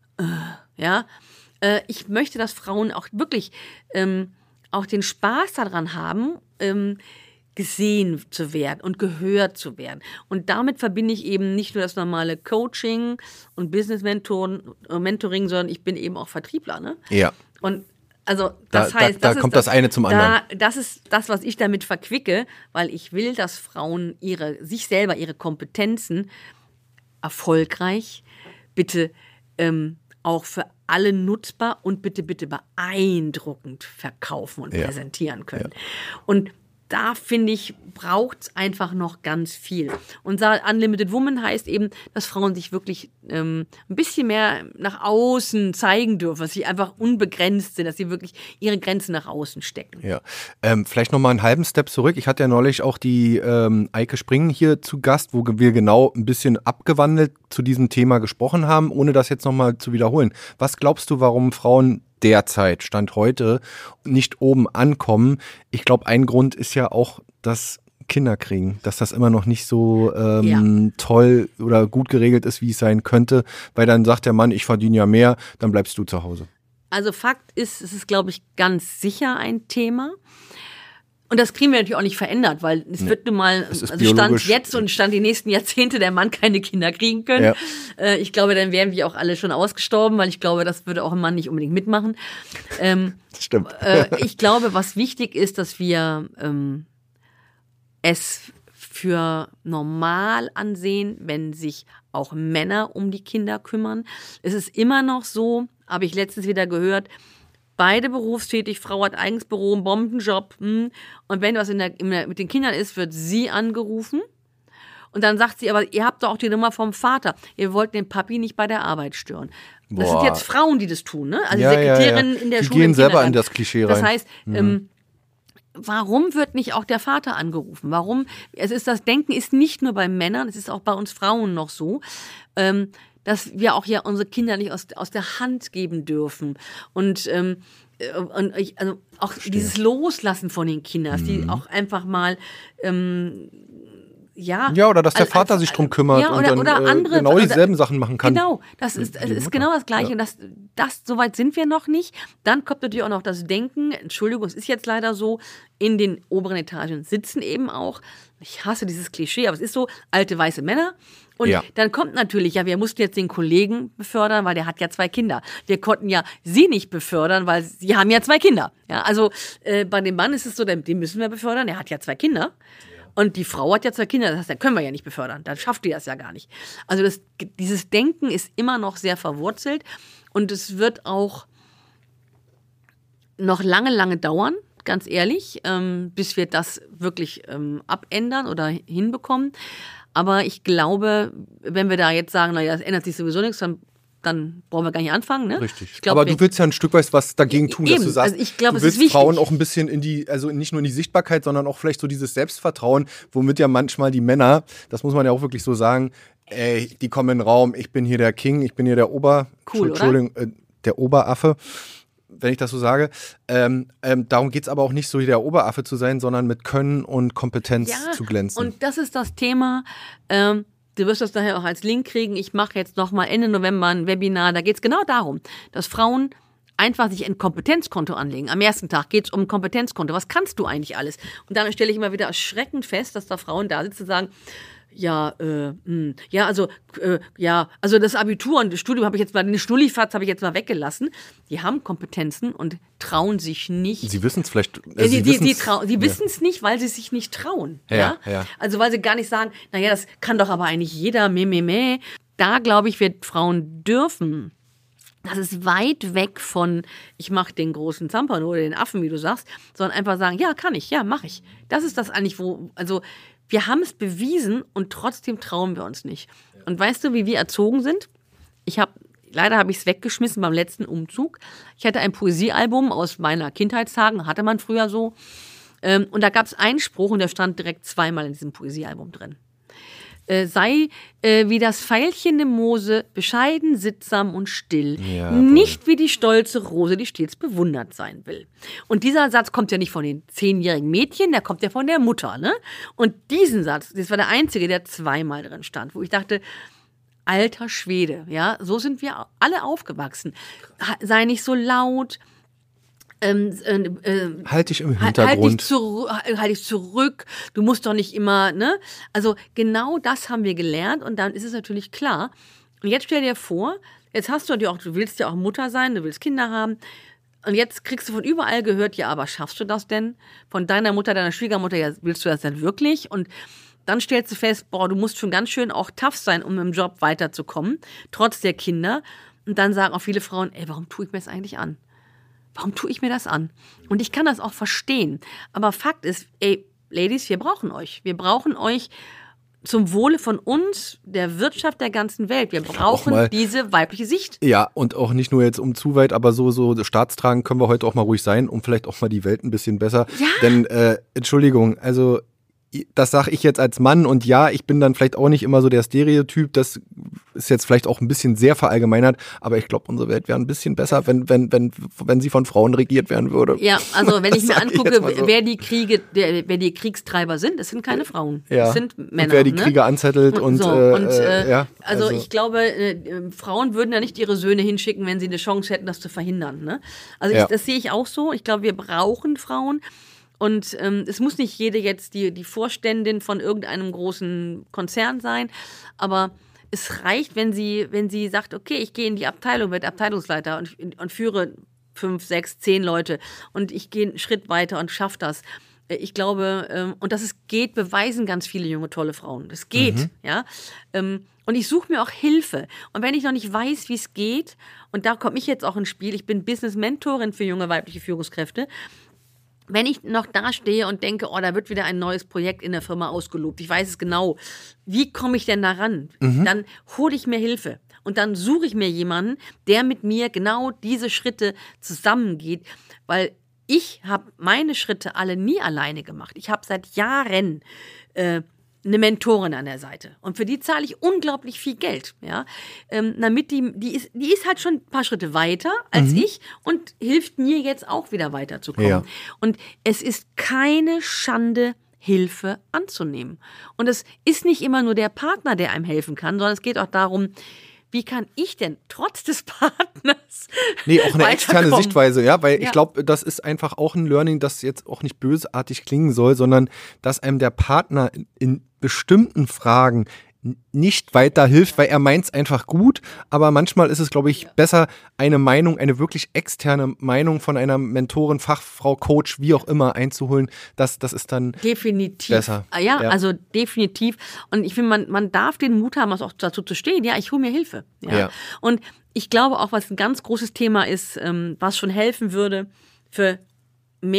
ich möchte, dass Frauen auch wirklich auch den Spaß daran haben, gesehen zu werden und gehört zu werden. Und damit verbinde ich eben nicht nur das normale Coaching und Business-Mentoring, sondern ich bin eben auch Vertriebler. Ne? Ja. Und also das heißt, da kommt das eine zum anderen. Das ist das, was ich damit verquicke, weil ich will, dass Frauen sich selber, ihre Kompetenzen erfolgreich, bitte auch für alle nutzbar und bitte beeindruckend verkaufen und präsentieren können. Ja. Und da, finde ich, braucht es einfach noch ganz viel. Und Unlimited Woman heißt eben, dass Frauen sich wirklich ein bisschen mehr nach außen zeigen dürfen, dass sie einfach unbegrenzt sind, dass sie wirklich ihre Grenzen nach außen stecken. Ja, vielleicht nochmal einen halben Step zurück. Ich hatte ja neulich auch die Eike Springen hier zu Gast, wo wir genau ein bisschen abgewandelt zu diesem Thema gesprochen haben, ohne das jetzt nochmal zu wiederholen. Was glaubst du, warum Frauen derzeit, Stand heute, nicht oben ankommen? Ich glaube, ein Grund ist ja auch das Kinderkriegen, dass das immer noch nicht so toll oder gut geregelt ist, wie es sein könnte, weil dann sagt der Mann, ich verdiene ja mehr, dann bleibst du zu Hause. Also Fakt ist, es ist, glaube ich, ganz sicher ein Thema. Und das kriegen wir natürlich auch nicht verändert, weil es wird nun mal, also Stand jetzt und Stand die nächsten Jahrzehnte der Mann keine Kinder kriegen können. Ja. Ich glaube, dann wären wir auch alle schon ausgestorben, weil ich glaube, das würde auch ein Mann nicht unbedingt mitmachen. Das stimmt. Ich glaube, was wichtig ist, dass wir es für normal ansehen, wenn sich auch Männer um die Kinder kümmern. Es ist immer noch so, habe ich letztens wieder gehört, beide berufstätig, Frau hat eigenes Büro, einen Bombenjob. Und wenn was mit den Kindern ist, wird sie angerufen. Und dann sagt sie, aber ihr habt doch auch die Nummer vom Vater. Ihr wollt den Papi nicht bei der Arbeit stören. Das sind jetzt Frauen, die das tun, ne? Also Sekretärinnen in der Schule. Die gehen selber in das Klischee rein. Das heißt, warum wird nicht auch der Vater angerufen? Warum? Das Denken ist nicht nur bei Männern, es ist auch bei uns Frauen noch so, dass wir auch ja unsere Kinder nicht aus der Hand geben dürfen. Und auch dieses Loslassen von den Kindern, dass die auch einfach mal oder dass der Vater sich drum kümmert und dann andere, genau dieselben Sachen machen kann. Genau, das ist genau das Gleiche. Ja. Soweit sind wir noch nicht. Dann kommt natürlich auch noch das Denken, Entschuldigung, es ist jetzt leider so, in den oberen Etagen sitzen eben auch, ich hasse dieses Klischee, aber es ist so, alte weiße Männer. Und dann kommt natürlich, wir mussten jetzt den Kollegen befördern, weil der hat ja 2 Kinder. Wir konnten ja sie nicht befördern, weil sie haben ja 2 Kinder. Ja, also bei dem Mann ist es so, den müssen wir befördern, der hat ja 2 Kinder. Und die Frau hat ja 2 Kinder, das heißt, da können wir ja nicht befördern. Dann schafft die das ja gar nicht. Also dieses Denken ist immer noch sehr verwurzelt und es wird auch noch lange, lange dauern, ganz ehrlich, bis wir das wirklich abändern oder hinbekommen. Aber ich glaube, wenn wir da jetzt sagen, naja, es ändert sich sowieso nichts, dann brauchen wir gar nicht anfangen. Ne? Richtig. Aber du willst ja ein Stück weit was dagegen tun, dass du sagst, also ich glaub, du willst Frauen auch ein bisschen also nicht nur in die Sichtbarkeit, sondern auch vielleicht so dieses Selbstvertrauen, womit ja manchmal die Männer, das muss man ja auch wirklich so sagen, die kommen in den Raum, ich bin hier der King, ich bin hier der der Oberaffe, wenn ich das so sage. Darum geht es aber auch nicht so, der Oberaffe zu sein, sondern mit Können und Kompetenz zu glänzen. Und das ist das Thema. Du wirst das daher auch als Link kriegen. Ich mache jetzt nochmal Ende November ein Webinar. Da geht es genau darum, dass Frauen einfach sich ein Kompetenzkonto anlegen. Am ersten Tag geht es um ein Kompetenzkonto. Was kannst du eigentlich alles? Und dann stelle ich immer wieder erschreckend fest, dass da Frauen da sitzen und sagen, also das Abitur und das Studium habe ich jetzt mal, den Schnullifatz habe ich jetzt mal weggelassen. Die haben Kompetenzen und trauen sich nicht. Sie wissen es vielleicht. Sie wissen es nicht, weil sie sich nicht trauen. Ja. Also weil sie gar nicht sagen, naja, das kann doch aber eigentlich jeder, Da, glaube ich, wird Frauen dürfen. Das ist weit weg von, ich mache den großen Zampano oder den Affen, wie du sagst, sondern einfach sagen, ja, kann ich, ja, mache ich. Das ist das eigentlich, wir haben es bewiesen und trotzdem trauen wir uns nicht. Und weißt du, wie wir erzogen sind? Leider habe ich es weggeschmissen beim letzten Umzug. Ich hatte ein Poesiealbum aus meiner Kindheitstagen, hatte man früher so. Und da gab es einen Spruch und der stand direkt zweimal in diesem Poesiealbum drin. Sei wie das Veilchen im Moose, bescheiden, sittsam und still. Ja, nicht wie die stolze Rose, die stets bewundert sein will. Und dieser Satz kommt ja nicht von den 10-jährigen Mädchen, der kommt ja von der Mutter. Ne? Und diesen Satz, das war der einzige, der zweimal drin stand, wo ich dachte, alter Schwede, ja, so sind wir alle aufgewachsen. Sei nicht so laut. Halt dich im Hintergrund. Halt dich zurück. Du musst doch nicht immer, ne? Also genau das haben wir gelernt und dann ist es natürlich klar. Und jetzt stell dir vor, jetzt hast du willst ja auch Mutter sein, du willst Kinder haben. Und jetzt kriegst du von überall gehört, ja, aber schaffst du das denn? Von deiner Mutter, deiner Schwiegermutter, ja, willst du das denn wirklich? Und dann stellst du fest, du musst schon ganz schön auch tough sein, um im Job weiterzukommen, trotz der Kinder. Und dann sagen auch viele Frauen, warum tue ich mir das eigentlich an? Warum tue ich mir das an? Und ich kann das auch verstehen. Aber Fakt ist, Ladies, wir brauchen euch. Wir brauchen euch zum Wohle von uns, der Wirtschaft der ganzen Welt. Wir brauchen diese weibliche Sicht. Ja, und auch nicht nur jetzt zu weit, aber so staatstragend können wir heute auch mal ruhig sein, um vielleicht auch mal die Welt ein bisschen besser. Ja. Denn, Entschuldigung, also das sage ich jetzt als Mann und ja, ich bin dann vielleicht auch nicht immer so der Stereotyp, das ist jetzt vielleicht auch ein bisschen sehr verallgemeinert, aber ich glaube, unsere Welt wäre ein bisschen besser, wenn sie von Frauen regiert werden würde. Ja, also wenn ich mir angucke, wer die Kriegstreiber sind, das sind keine Frauen, das sind Männer. Und wer die Kriege anzettelt Also ich glaube, Frauen würden ja nicht ihre Söhne hinschicken, wenn sie eine Chance hätten, das zu verhindern. Ne? Also das sehe ich auch so. Ich glaube, wir brauchen Frauen. Und es muss nicht jede jetzt die Vorständin von irgendeinem großen Konzern sein, aber es reicht, wenn sie sagt, okay, ich gehe in die Abteilung, werde Abteilungsleiter und führe 5, 6, 10 Leute und ich gehe einen Schritt weiter und schaffe das. Ich glaube, und dass es geht, beweisen ganz viele junge, tolle Frauen. Das geht, ja. Und ich suche mir auch Hilfe. Und wenn ich noch nicht weiß, wie es geht, und da komme ich jetzt auch ins Spiel, ich bin Business-Mentorin für junge weibliche Führungskräfte. Wenn ich noch da stehe und denke, da wird wieder ein neues Projekt in der Firma ausgelobt, ich weiß es genau, wie komme ich denn da ran? Dann hole ich mir Hilfe und dann suche ich mir jemanden, der mit mir genau diese Schritte zusammengeht, weil ich habe meine Schritte alle nie alleine gemacht. Ich habe seit Jahren eine Mentorin an der Seite. Und für die zahle ich unglaublich viel Geld. Ja? Damit die ist halt schon ein paar Schritte weiter als ich und hilft mir jetzt auch wieder weiterzukommen. Ja. Und es ist keine Schande, Hilfe anzunehmen. Und es ist nicht immer nur der Partner, der einem helfen kann, sondern es geht auch darum, wie kann ich denn trotz des Partners auch eine externe Sichtweise, ja, weil ich glaube, das ist einfach auch ein Learning, das jetzt auch nicht bösartig klingen soll, sondern dass einem der Partner in bestimmten Fragen nicht weiterhilft, weil er meint es einfach gut, aber manchmal ist es, glaube ich, besser, eine wirklich externe Meinung von einer Mentorin, Fachfrau, Coach, wie auch immer einzuholen. Das ist dann definitiv besser. Ja, also definitiv. Und ich finde, man darf den Mut haben, auch dazu zu stehen. Ja, ich hole mir Hilfe. Ja. Und ich glaube auch, was ein ganz großes Thema ist, was schon helfen würde für mehr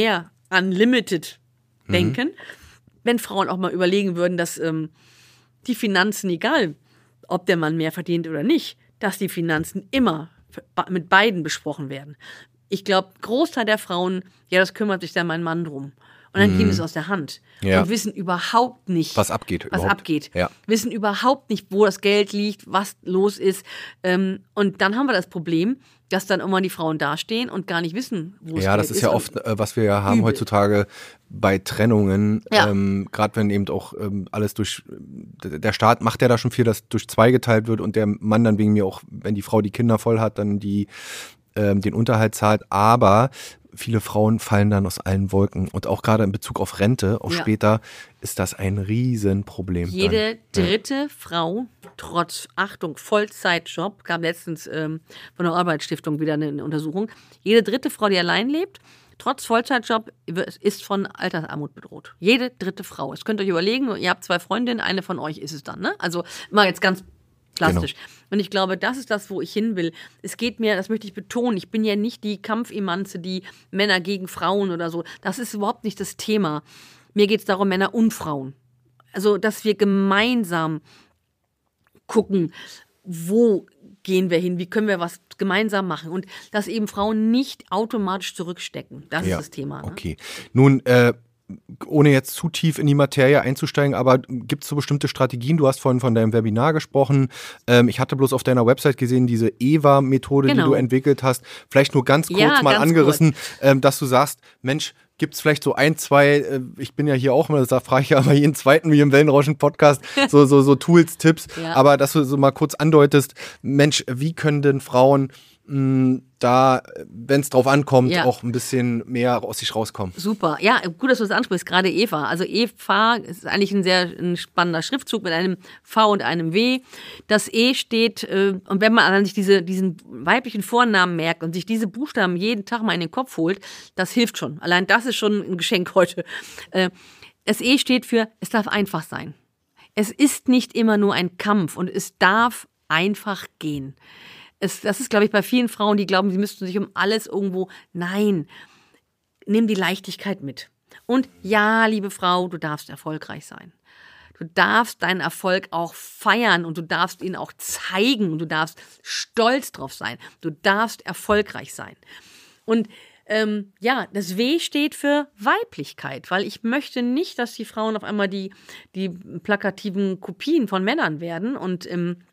unlimited denken, wenn Frauen auch mal überlegen würden, dass die Finanzen, egal ob der Mann mehr verdient oder nicht, dass die Finanzen immer mit beiden besprochen werden. Ich glaube, Großteil der Frauen, ja, das kümmert sich dann mein Mann drum. Und dann gehen es aus der Hand und wissen überhaupt nicht, was abgeht. Ja. Wissen überhaupt nicht, wo das Geld liegt, was los ist. Und dann haben wir das Problem, dass dann immer die Frauen dastehen und gar nicht wissen, wo es Ja, das ist ja oft, was wir ja haben heutzutage bei Trennungen, gerade wenn eben auch alles durch, der Staat macht ja da schon viel, dass durch 2 geteilt wird und der Mann dann wegen mir auch, wenn die Frau die Kinder voll hat, dann den Unterhalt zahlt, aber viele Frauen fallen dann aus allen Wolken und auch gerade in Bezug auf Rente, auch später, ist das ein Riesenproblem. Jede dritte Frau, trotz, Achtung, Vollzeitjob, kam letztens von der Arbeitsstiftung wieder eine Untersuchung, jede dritte Frau, die allein lebt, trotz Vollzeitjob, ist von Altersarmut bedroht. Jede dritte Frau. Das könnt ihr euch überlegen, ihr habt 2 Freundinnen, eine von euch ist es dann, ne? Also mal jetzt ganz plastisch. Genau. Und ich glaube, das ist das, wo ich hin will. Es geht mir, das möchte ich betonen, ich bin ja nicht die Kampfimanze, die Männer gegen Frauen oder so. Das ist überhaupt nicht das Thema. Mir geht es darum, Männer und Frauen. Also, dass wir gemeinsam gucken, wo gehen wir hin, wie können wir was gemeinsam machen und dass eben Frauen nicht automatisch zurückstecken. Das ist das Thema. Ne? Okay. Nun, ohne jetzt zu tief in die Materie einzusteigen, aber gibt es so bestimmte Strategien? Du hast vorhin von deinem Webinar gesprochen. Ich hatte bloß auf deiner Website gesehen, diese EVA-Methode, die du entwickelt hast. Vielleicht nur ganz kurz mal angerissen, dass du sagst, Mensch, gibt es vielleicht so 1, 2, ich bin ja hier auch immer, da frage ich ja immer jeden zweiten wie im Wellenrauschen-Podcast, so Tools, Tipps, aber dass du so mal kurz andeutest, Mensch, wie können denn Frauen da, wenn es drauf ankommt, auch ein bisschen mehr aus sich rauskommen. Super. Ja, gut, dass du das ansprichst, gerade Eva. Also Eva ist eigentlich ein spannender Schriftzug mit einem V und einem W. Das E steht, und wenn man sich diesen weiblichen Vornamen merkt und sich diese Buchstaben jeden Tag mal in den Kopf holt, das hilft schon. Allein das ist schon ein Geschenk heute. Das E steht für, es darf einfach sein. Es ist nicht immer nur ein Kampf und es darf einfach gehen. Das ist, glaube ich, bei vielen Frauen, die glauben, sie müssten sich um alles irgendwo, nein, nimm die Leichtigkeit mit. Und ja, liebe Frau, du darfst erfolgreich sein. Du darfst deinen Erfolg auch feiern und du darfst ihn auch zeigen und du darfst stolz drauf sein. Du darfst erfolgreich sein. Und das W steht für Weiblichkeit, weil ich möchte nicht, dass die Frauen auf einmal die plakativen Kopien von Männern werden und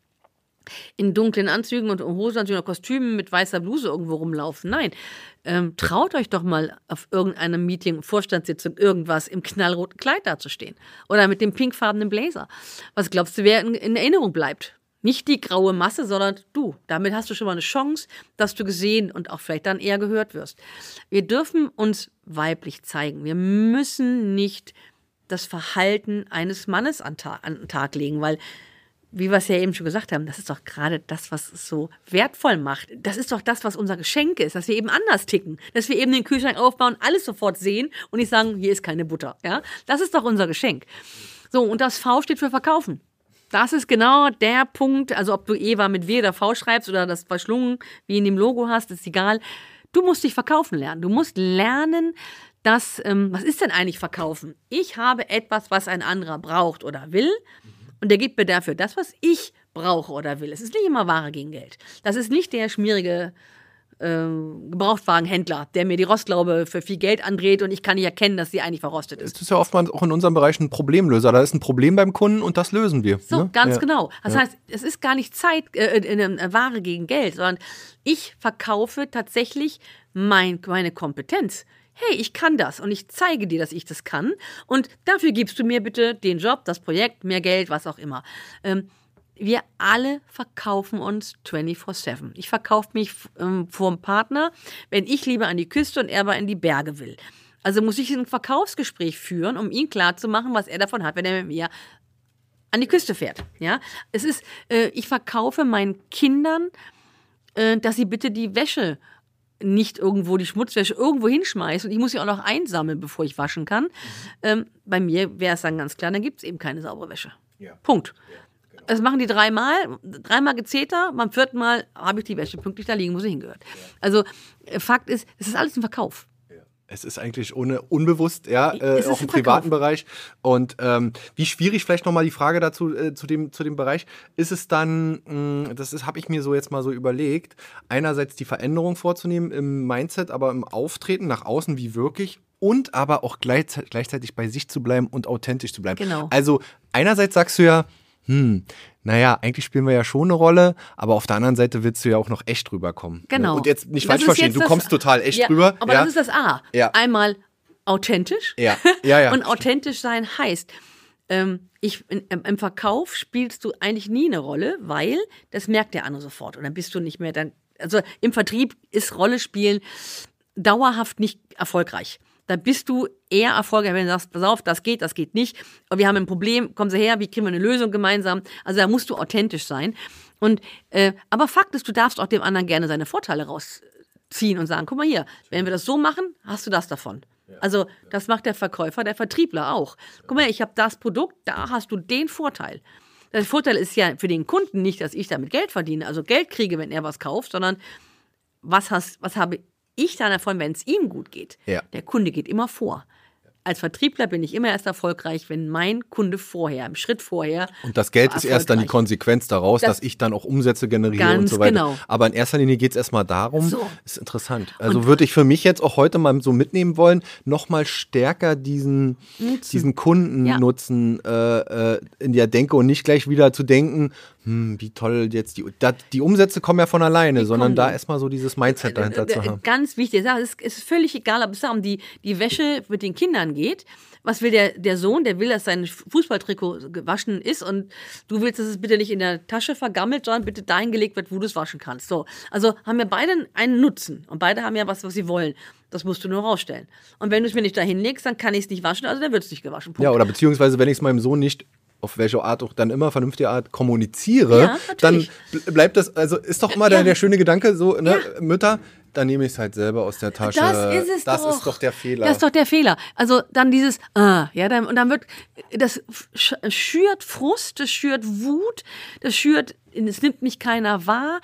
in dunklen Anzügen und Hosenanzügen oder Kostümen mit weißer Bluse irgendwo rumlaufen. Nein, traut euch doch mal auf irgendeinem Meeting, Vorstandssitzung, irgendwas im knallroten Kleid dazustehen. Oder mit dem pinkfarbenen Blazer. Was glaubst du, wer in Erinnerung bleibt? Nicht die graue Masse, sondern du. Damit hast du schon mal eine Chance, dass du gesehen und auch vielleicht dann eher gehört wirst. Wir dürfen uns weiblich zeigen. Wir müssen nicht das Verhalten eines Mannes an den Tag legen, weil wie wir es ja eben schon gesagt haben, das ist doch gerade das, was es so wertvoll macht. Das ist doch das, was unser Geschenk ist, dass wir eben anders ticken. Dass wir eben den Kühlschrank aufbauen, alles sofort sehen und nicht sagen, hier ist keine Butter. Ja? Das ist doch unser Geschenk. So, und das V steht für Verkaufen. Das ist genau der Punkt, also ob du Eva mit W oder V schreibst oder das verschlungen wie in dem Logo hast, ist egal. Du musst dich verkaufen lernen. Du musst lernen, dass, was ist denn eigentlich Verkaufen? Ich habe etwas, was ein anderer braucht oder will. Und der gibt mir dafür das, was ich brauche oder will. Es ist nicht immer Ware gegen Geld. Das ist nicht der schmierige Gebrauchtwagenhändler, der mir die Rostlaube für viel Geld andreht und ich kann nicht erkennen, dass sie eigentlich verrostet ist. Das ist ja oftmals auch in unserem Bereich ein Problemlöser. Da ist ein Problem beim Kunden und das lösen wir. So, ganz genau. Das heißt, es ist gar nicht Ware gegen Geld, sondern ich verkaufe tatsächlich meine Kompetenz. Hey, ich kann das und ich zeige dir, dass ich das kann und dafür gibst du mir bitte den Job, das Projekt, mehr Geld, was auch immer. Wir alle verkaufen uns 24/7. Ich verkaufe mich vor dem Partner, wenn ich lieber an die Küste und er aber in die Berge will. Also muss ich ein Verkaufsgespräch führen, um ihm klarzumachen, was er davon hat, wenn er mit mir an die Küste fährt. Ja? Es ist, ich verkaufe meinen Kindern, dass sie bitte die Wäsche nicht irgendwo, die Schmutzwäsche irgendwo hinschmeißen und ich muss sie auch noch einsammeln, bevor ich waschen kann. Bei mir wäre es dann ganz klar, dann gibt es eben keine saubere Wäsche. Ja. Punkt. Ja, genau. Das machen die dreimal Gezeter, beim 4. Mal habe ich die Wäsche pünktlich da liegen, wo sie hingehört. Ja. Also Fakt ist, es ist alles ein Verkauf. Ja. Es ist eigentlich unbewusst, ja, auch im privaten Bereich. Und wie schwierig, vielleicht nochmal die Frage dazu, zu dem Bereich, ist es dann, habe ich mir so jetzt mal so überlegt, einerseits die Veränderung vorzunehmen im Mindset, aber im Auftreten nach außen, wie wirklich, und aber auch gleichzeitig bei sich zu bleiben und authentisch zu bleiben. Genau. Also einerseits sagst du ja, naja, eigentlich spielen wir ja schon eine Rolle, aber auf der anderen Seite willst du ja auch noch echt rüberkommen. Genau. Und jetzt nicht falsch verstehen, du kommst total echt rüber. Aber das ist das A. Ja. Einmal authentisch. Ja. Und authentisch sein heißt, im Verkauf spielst du eigentlich nie eine Rolle, weil das merkt der andere sofort. Und dann bist du nicht mehr also im Vertrieb ist Rolle spielen dauerhaft nicht erfolgreich. Da bist du eher erfolgreich, wenn du sagst, pass auf, das geht nicht. Aber wir haben ein Problem, kommen Sie her, wie kriegen wir eine Lösung gemeinsam? Also da musst du authentisch sein. Und aber Fakt ist, du darfst auch dem anderen gerne seine Vorteile rausziehen und sagen, guck mal hier, wenn wir das so machen, hast du das davon. Ja. Also das macht der Verkäufer, der Vertriebler auch. Guck mal, ich habe das Produkt, da hast du den Vorteil. Der Vorteil ist ja für den Kunden nicht, dass ich damit Geld verdiene, also Geld kriege, wenn er was kauft, sondern was habe ich dann davon, wenn es ihm gut geht. Ja. Der Kunde geht immer vor. Als Vertriebler bin ich immer erst erfolgreich, wenn mein Kunde im Schritt vorher. Und das Geld ist erst dann die Konsequenz daraus, dass ich dann auch Umsätze generiere und so weiter. Genau. Aber in erster Linie geht es erstmal darum, ist interessant. Also würde ich für mich jetzt auch heute mal so mitnehmen wollen, nochmal stärker diesen Kundennutzen in der Denke und nicht gleich wieder zu denken, wie toll jetzt die Umsätze kommen ja von alleine, sondern da erstmal so dieses Mindset dahinter zu haben. Ganz wichtig, es ist völlig egal, ob es da um die Wäsche mit den Kindern geht. Was will der Sohn? Der will, dass sein Fußballtrikot gewaschen ist und du willst, dass es bitte nicht in der Tasche vergammelt, sondern bitte dahin gelegt wird, wo du es waschen kannst. So, also haben wir beide einen Nutzen und beide haben ja was sie wollen. Das musst du nur rausstellen. Und wenn du es mir nicht dahin legst, dann kann ich es nicht waschen, also dann wird es nicht gewaschen. Punkt. Ja, oder beziehungsweise, wenn ich es meinem Sohn nicht auf welche Art auch dann immer vernünftige Art kommuniziere, dann bleibt das, also ist doch immer der schöne Gedanke, so, ne, Mütter, dann nehme ich es halt selber aus der Tasche. Das ist doch der Fehler. Das ist doch der Fehler. Also dann dieses, und dann wird, das schürt Frust, das schürt Wut, es nimmt mich keiner wahr,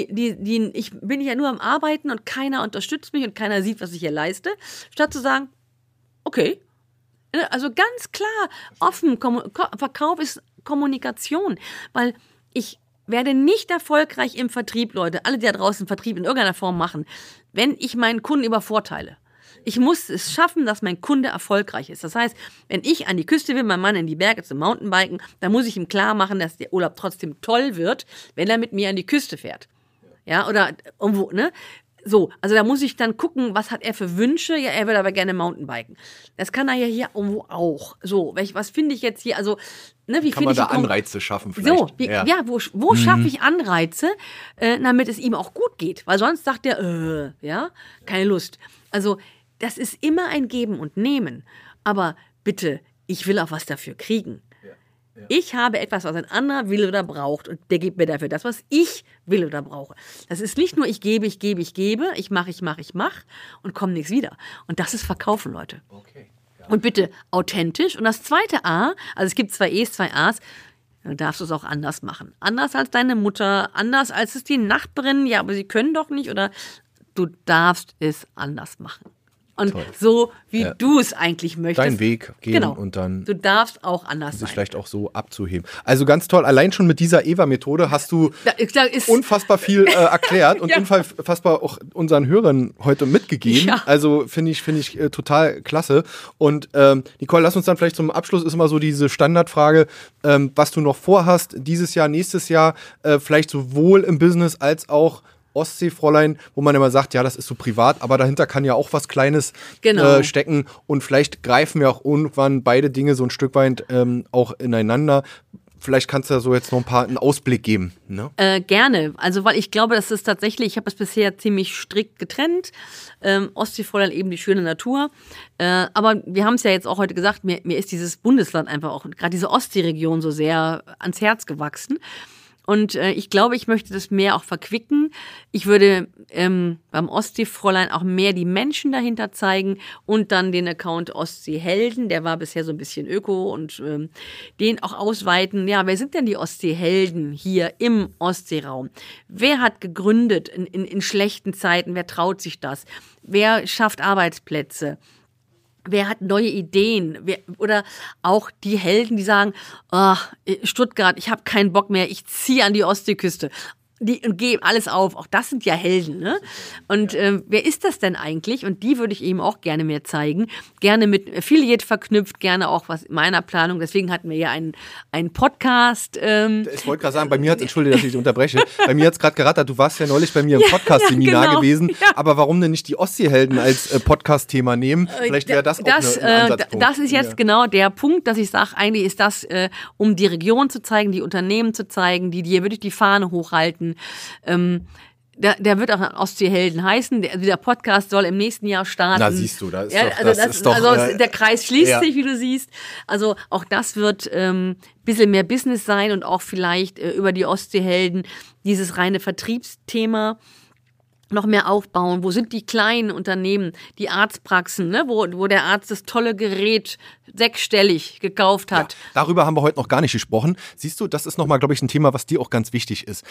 ich bin ja nur am Arbeiten und keiner unterstützt mich und keiner sieht, was ich hier leiste, statt zu sagen, okay, also ganz klar, offen, Verkauf ist Kommunikation, weil ich werde nicht erfolgreich im Vertrieb, Leute, alle, die da draußen Vertrieb in irgendeiner Form machen, wenn ich meinen Kunden übervorteile. Ich muss es schaffen, dass mein Kunde erfolgreich ist. Das heißt, wenn ich an die Küste will, mein Mann in die Berge zum Mountainbiken, dann muss ich ihm klar machen, dass der Urlaub trotzdem toll wird, wenn er mit mir an die Küste fährt. Ja, oder irgendwo, ne? So, also da muss ich dann gucken, was hat er für Wünsche? Ja, er will aber gerne Mountainbiken. Das kann er ja hier irgendwo auch. So, was finde ich jetzt hier? Also, ne, wie kann man da Anreize schaffen vielleicht? So, wo schaffe ich Anreize, damit es ihm auch gut geht? Weil sonst sagt er, keine Lust. Also, das ist immer ein Geben und Nehmen. Aber bitte, ich will auch was dafür kriegen. Ich habe etwas, was ein anderer will oder braucht und der gibt mir dafür das, was ich will oder brauche. Das ist nicht nur ich gebe, ich mache und komme nichts wieder. Und das ist Verkaufen, Leute. Okay. Ja. Und bitte authentisch. Und das zweite A, also es gibt 2 E's, 2 A's, dann darfst du es auch anders machen. Anders als deine Mutter, anders als es die Nachbarin, ja, aber sie können doch nicht oder du darfst es anders machen. Und so, wie du es eigentlich möchtest. Deinen Weg gehen und dann. Du darfst auch anders sein. Sich vielleicht auch so abzuheben. Also ganz toll. Allein schon mit dieser Eva-Methode hast du unfassbar viel erklärt und unfassbar auch unseren Hörern heute mitgegeben. Ja. Also finde ich total klasse. Und Nicole, lass uns dann vielleicht zum Abschluss ist immer so diese Standardfrage, was du noch vorhast, dieses Jahr, nächstes Jahr, vielleicht sowohl im Business als auch Ostseefräulein, wo man immer sagt, ja, das ist so privat, aber dahinter kann ja auch was Kleines stecken und vielleicht greifen ja auch irgendwann beide Dinge so ein Stück weit auch ineinander. Vielleicht kannst du da so jetzt noch einen Ausblick geben. Ne? Gerne, also weil ich glaube, das ist tatsächlich, ich habe es bisher ziemlich strikt getrennt, Ostseefräulein eben die schöne Natur, aber wir haben es ja jetzt auch heute gesagt, mir ist dieses Bundesland einfach auch, gerade diese Ostseeregion so sehr ans Herz gewachsen. Und ich glaube, ich möchte das mehr auch verquicken. Ich würde beim Ostseefräulein auch mehr die Menschen dahinter zeigen und dann den Account Ostseehelden, der war bisher so ein bisschen öko und den auch ausweiten. Ja, wer sind denn die Ostseehelden hier im Ostseeraum? Wer hat gegründet in schlechten Zeiten? Wer traut sich das? Wer schafft Arbeitsplätze? Wer hat neue Ideen? Oder auch die Helden, die sagen, oh, Stuttgart, ich habe keinen Bock mehr, ich ziehe an die Ostseeküste. Und geben alles auf. Auch das sind ja Helden, ne? Und wer ist das denn eigentlich? Und die würde ich eben auch gerne mehr zeigen. Gerne mit Affiliate verknüpft, gerne auch was in meiner Planung. Deswegen hatten wir ja einen Podcast. Ich wollte gerade sagen, bei mir hat, entschuldige, dass ich dich unterbreche, bei mir hat es gerade gerattert, du warst ja neulich bei mir im Podcast-Seminar gewesen. Ja. Aber warum denn nicht die Ostseehelden als Podcast-Thema nehmen? Vielleicht wäre das auch ein Ansatzpunkt. Das ist jetzt genau der Punkt, dass ich sage, eigentlich ist das, um die Region zu zeigen, die Unternehmen zu zeigen, die wirklich die Fahne hochhalten. Der wird auch Ostseehelden heißen. Der Podcast soll im nächsten Jahr starten. Na, siehst du, da ist der Kreis schließt sich, wie du siehst. Also auch das wird ein bisschen mehr Business sein und auch vielleicht über die Ostseehelden dieses reine Vertriebsthema noch mehr aufbauen. Wo sind die kleinen Unternehmen, die Arztpraxen, ne? wo der Arzt das tolle Gerät sechsstellig gekauft hat. Ja, darüber haben wir heute noch gar nicht gesprochen. Siehst du, das ist nochmal, glaube ich, ein Thema, was dir auch ganz wichtig ist.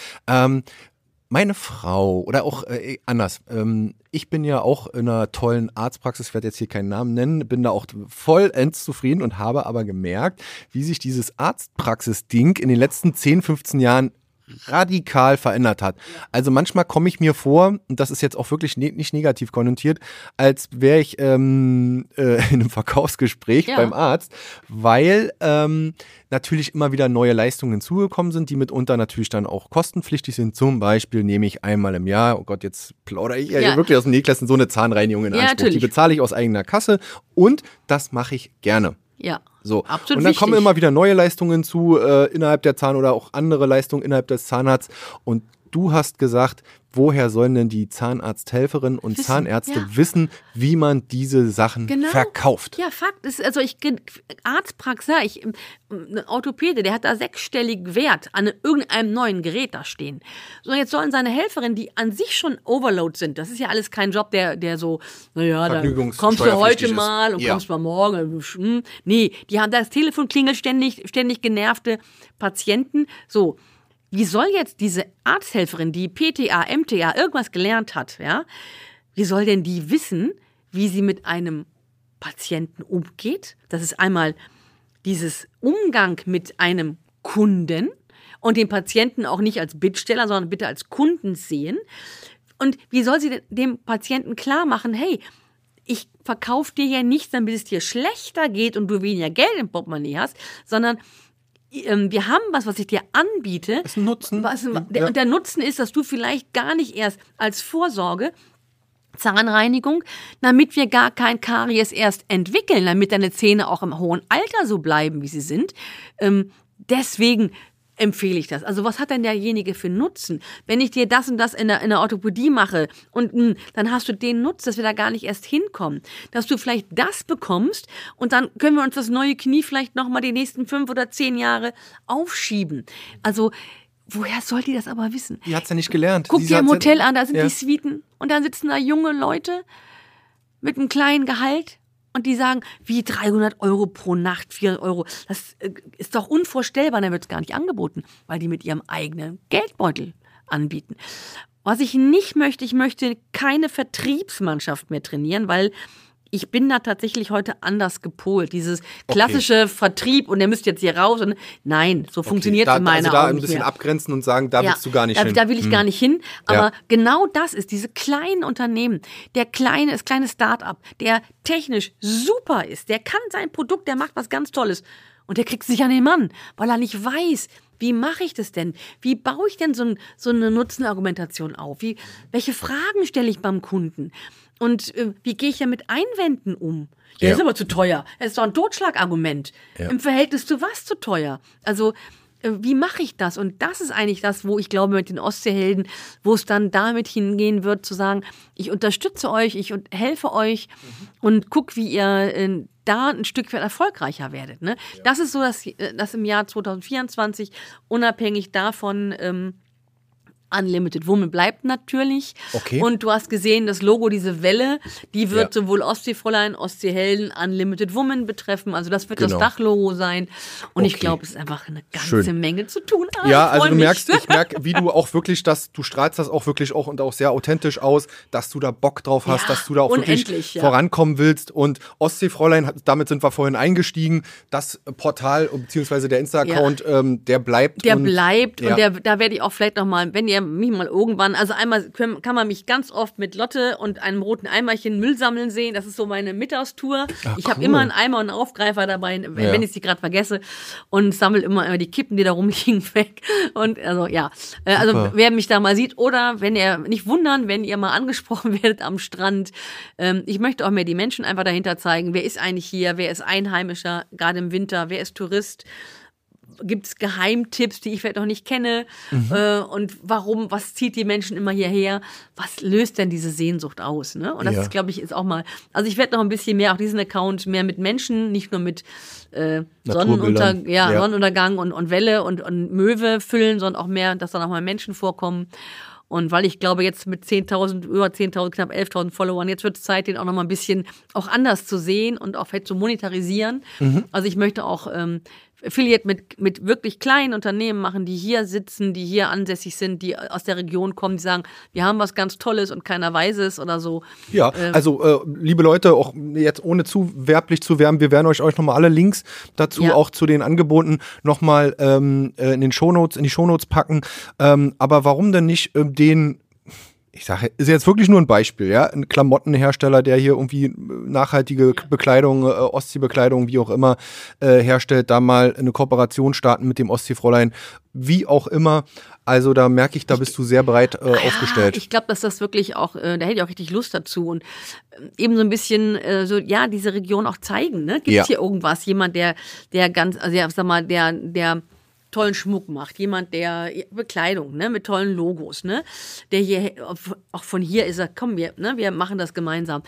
Meine Frau oder auch anders, ich bin ja auch in einer tollen Arztpraxis, ich werde jetzt hier keinen Namen nennen, bin da auch vollends zufrieden und habe aber gemerkt, wie sich dieses Arztpraxis-Ding in den letzten 10, 15 Jahren radikal verändert hat. Also manchmal komme ich mir vor, und das ist jetzt auch wirklich nicht negativ konnotiert, als wäre ich in einem Verkaufsgespräch beim Arzt, weil natürlich immer wieder neue Leistungen hinzugekommen sind, die mitunter natürlich dann auch kostenpflichtig sind. Zum Beispiel nehme ich einmal im Jahr, oh Gott, jetzt plaudere ich ja wirklich aus dem Nähkästchen, so eine Zahnreinigung in Anspruch. Natürlich. Die bezahle ich aus eigener Kasse und das mache ich gerne. Ja, so. Absolut und dann wichtig. Kommen immer wieder neue Leistungen zu innerhalb der oder auch andere Leistungen innerhalb des Zahnarztes. Und du hast gesagt, woher sollen denn die Zahnarzthelferinnen und Zahnärzte wissen, wie man diese Sachen verkauft? Ja, Fakt ist, also Arztpraxis, ein Orthopäde, der hat da sechsstelligen Wert an irgendeinem neuen Gerät da stehen. So, jetzt sollen seine Helferinnen, die an sich schon Overload sind, das ist ja alles kein Job, der so, naja, da kommst du heute mal und kommst mal morgen. Nee, die haben das Telefon klingelt ständig genervte Patienten. So. Wie soll jetzt diese Arzthelferin, die PTA, MTA, irgendwas gelernt hat, ja, wie soll denn die wissen, wie sie mit einem Patienten umgeht? Das ist einmal dieses Umgang mit einem Kunden und den Patienten auch nicht als Bittsteller, sondern bitte als Kunden sehen. Und wie soll sie dem Patienten klar machen, hey, ich verkaufe dir ja nichts, damit es dir schlechter geht und du weniger Geld im Portemonnaie hast, sondern wir haben was ich dir anbiete. Das ist ein Nutzen. Und der Nutzen ist, dass du vielleicht gar nicht erst als Vorsorge Zahnreinigung, damit wir gar kein Karies erst entwickeln, damit deine Zähne auch im hohen Alter so bleiben, wie sie sind. Deswegen empfehle ich das. Also was hat denn derjenige für Nutzen? Wenn ich dir das und das in der Orthopädie mache und dann hast du den Nutzen, dass wir da gar nicht erst hinkommen. Dass du vielleicht das bekommst und dann können wir uns das neue Knie vielleicht nochmal die nächsten 5 oder 10 Jahre aufschieben. Also woher soll die das aber wissen? Die hat es ja nicht gelernt. Guck dir im Hotel an, da sind die Suiten und dann sitzen da junge Leute mit einem kleinen Gehalt. Und die sagen, wie 300 € pro Nacht, 400 €. Das ist doch unvorstellbar, dann wird es gar nicht angeboten, weil die mit ihrem eigenen Geldbeutel anbieten. Was ich nicht möchte, ich möchte keine Vertriebsmannschaft mehr trainieren, weil ich bin da tatsächlich heute anders gepolt. Dieses klassische Vertrieb und der müsste jetzt hier raus. Und nein, so funktioniert es in meiner Augen Also da ein bisschen abgrenzen und sagen, da willst du gar nicht hin. Da will ich gar nicht hin. Aber genau das ist, diese kleinen Unternehmen, das kleine Start-up, der technisch super ist, der kann sein Produkt, der macht was ganz Tolles. Und der kriegt sich an den Mann, weil er nicht weiß, wie mache ich das denn? Wie baue ich denn so eine Nutzenargumentation auf? Welche Fragen stelle ich beim Kunden? Und wie gehe ich ja mit Einwänden um? Ja, ist aber zu teuer. Das ist doch ein Totschlagargument. Ja. Im Verhältnis zu was zu teuer? Also wie mache ich das? Und das ist eigentlich das, wo ich glaube mit den Ostseehelden, wo es dann damit hingehen wird, zu sagen, ich unterstütze euch, ich helfe euch und guck, wie ihr da ein Stück weit erfolgreicher werdet. Ne? Ja. Das ist so, dass im Jahr 2024 unabhängig davon Unlimited Women bleibt natürlich. Okay. Und du hast gesehen, das Logo, diese Welle, die wird sowohl Ostseefräulein, Ostseehelden, Unlimited Women betreffen. Also das wird das Dachlogo sein. Und ich glaube, es ist einfach eine ganze Menge zu tun. Ja, also ich merke, wie du auch wirklich du strahlst das auch wirklich auch und auch sehr authentisch aus, dass du da Bock drauf hast, dass du da auch wirklich vorankommen willst. Und Ostseefräulein, damit sind wir vorhin eingestiegen, das Portal bzw. der Insta-Account, der bleibt. Der bleibt und da werde ich auch vielleicht nochmal, wenn ihr mich mal irgendwann, also einmal kann man mich ganz oft mit Lotte und einem roten Eimerchen Müll sammeln sehen. Das ist so meine Mittagstour. Ich habe immer einen Eimer und einen Aufgreifer dabei, wenn ich sie gerade vergesse, und sammle immer die Kippen, die da rumliegen, weg. Und also wer mich da mal sieht oder wenn ihr nicht wundern, wenn ihr mal angesprochen werdet am Strand. Ich möchte auch mir die Menschen einfach dahinter zeigen. Wer ist eigentlich hier? Wer ist Einheimischer? Gerade im Winter. Wer ist Tourist? Gibt es Geheimtipps, die ich vielleicht noch nicht kenne? Und warum, was zieht die Menschen immer hierher? Was löst denn diese Sehnsucht aus? Ne? Und das ist, glaube ich, ist auch mal, also ich werde noch ein bisschen mehr, auch diesen Account mehr mit Menschen, nicht nur mit Sonnenuntergang und Welle und Möwe füllen, sondern auch mehr, dass dann auch mal Menschen vorkommen. Und weil ich glaube, jetzt mit über 10.000, knapp 11.000 Followern, jetzt wird es Zeit, den auch noch mal ein bisschen auch anders zu sehen und auch vielleicht zu monetarisieren. Also ich möchte auch Affiliate mit wirklich kleinen Unternehmen machen, die hier sitzen, die hier ansässig sind, die aus der Region kommen, die sagen, wir haben was ganz Tolles und keiner weiß es oder so. Ja, also liebe Leute, auch jetzt ohne zu werblich zu werben, wir werden euch nochmal alle Links dazu, auch zu den Angeboten nochmal in die Shownotes packen. Aber warum denn nicht ich sage, ist jetzt wirklich nur ein Beispiel, ja, ein Klamottenhersteller, der hier irgendwie nachhaltige Bekleidung, Ostseebekleidung, wie auch immer, herstellt, da mal eine Kooperation starten mit dem Ostseefräulein, wie auch immer. Also da merke ich, da bist du sehr breit aufgestellt. Ich glaube, dass das wirklich auch, da hätte ich auch richtig Lust dazu und eben so ein bisschen diese Region auch zeigen, ne? Gibt es hier irgendwas, jemand, der ganz, also ja, sag mal, der tollen Schmuck macht, jemand, der Bekleidung, ne, mit tollen Logos, ne, der hier auch von hier ist, sagt, komm, wir machen das gemeinsam.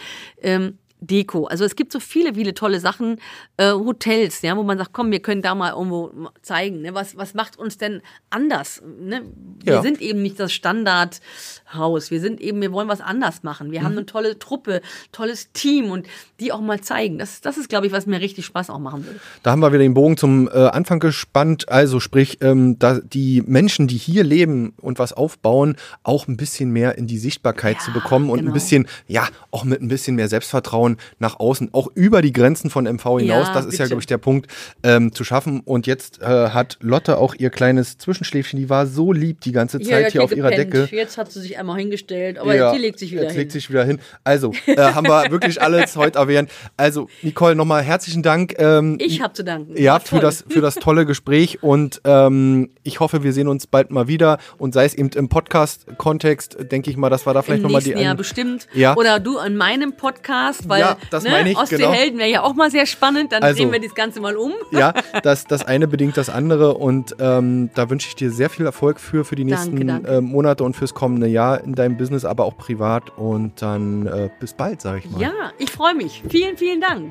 Deko. Also es gibt so viele tolle Sachen, Hotels, ja, wo man sagt, komm, wir können da mal irgendwo zeigen, ne, was macht uns denn anders? Ne? Wir sind eben nicht das Standardhaus, wir wollen was anders machen. Wir haben eine tolle Truppe, tolles Team und die auch mal zeigen. Das ist, glaube ich, was mir richtig Spaß auch machen würde. Da haben wir wieder den Bogen zum Anfang gespannt, also sprich, da die Menschen, die hier leben und was aufbauen, auch ein bisschen mehr in die Sichtbarkeit zu bekommen und ein bisschen, auch mit ein bisschen mehr Selbstvertrauen nach außen, auch über die Grenzen von MV hinaus, das ist ja, glaube ich, der Punkt, zu schaffen. Und jetzt hat Lotte auch ihr kleines Zwischenschläfchen, die war so lieb die ganze Zeit hier auf ihrer Decke. Jetzt hat sie sich einmal hingestellt, aber die legt sich wieder hin. Also, haben wir wirklich alles heute erwähnt. Also, Nicole, nochmal herzlichen Dank. Ich habe zu danken. Ja, für das tolle Gespräch und ich hoffe, wir sehen uns bald mal wieder und sei es eben im Podcast-Kontext, denke ich mal, dass wir da vielleicht nochmal Ja, bestimmt. Ja. Oder du in meinem Podcast, weil das meine ich, Ostseehelden wäre ja auch mal sehr spannend, dann drehen wir das Ganze mal um. Ja, das eine bedingt das andere und da wünsche ich dir sehr viel Erfolg für die nächsten Monate und fürs kommende Jahr in deinem Business, aber auch privat und dann bis bald, sage ich mal. Ja, ich freue mich. Vielen, vielen Dank.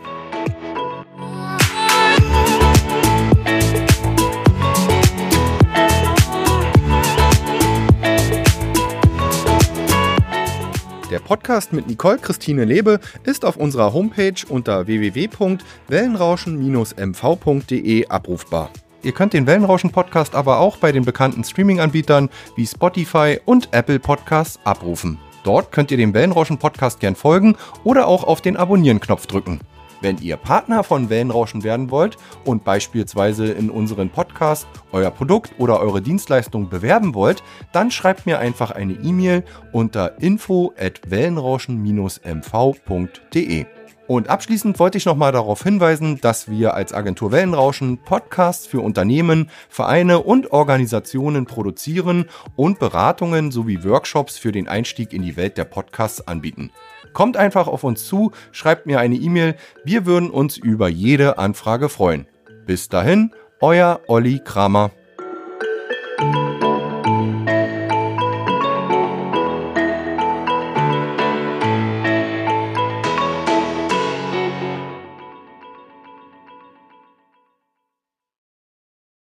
Der Podcast mit Nicole Christine Lebe ist auf unserer Homepage unter www.wellenrauschen-mv.de abrufbar. Ihr könnt den Wellenrauschen-Podcast aber auch bei den bekannten Streaming-Anbietern wie Spotify und Apple Podcasts abrufen. Dort könnt ihr dem Wellenrauschen-Podcast gern folgen oder auch auf den Abonnieren-Knopf drücken. Wenn ihr Partner von Wellenrauschen werden wollt und beispielsweise in unseren Podcast euer Produkt oder eure Dienstleistung bewerben wollt, dann schreibt mir einfach eine E-Mail unter info@wellenrauschen-mv.de. Und abschließend wollte ich nochmal darauf hinweisen, dass wir als Agentur Wellenrauschen Podcasts für Unternehmen, Vereine und Organisationen produzieren und Beratungen sowie Workshops für den Einstieg in die Welt der Podcasts anbieten. Kommt einfach auf uns zu, schreibt mir eine E-Mail, wir würden uns über jede Anfrage freuen. Bis dahin, Euer Olli Kramer.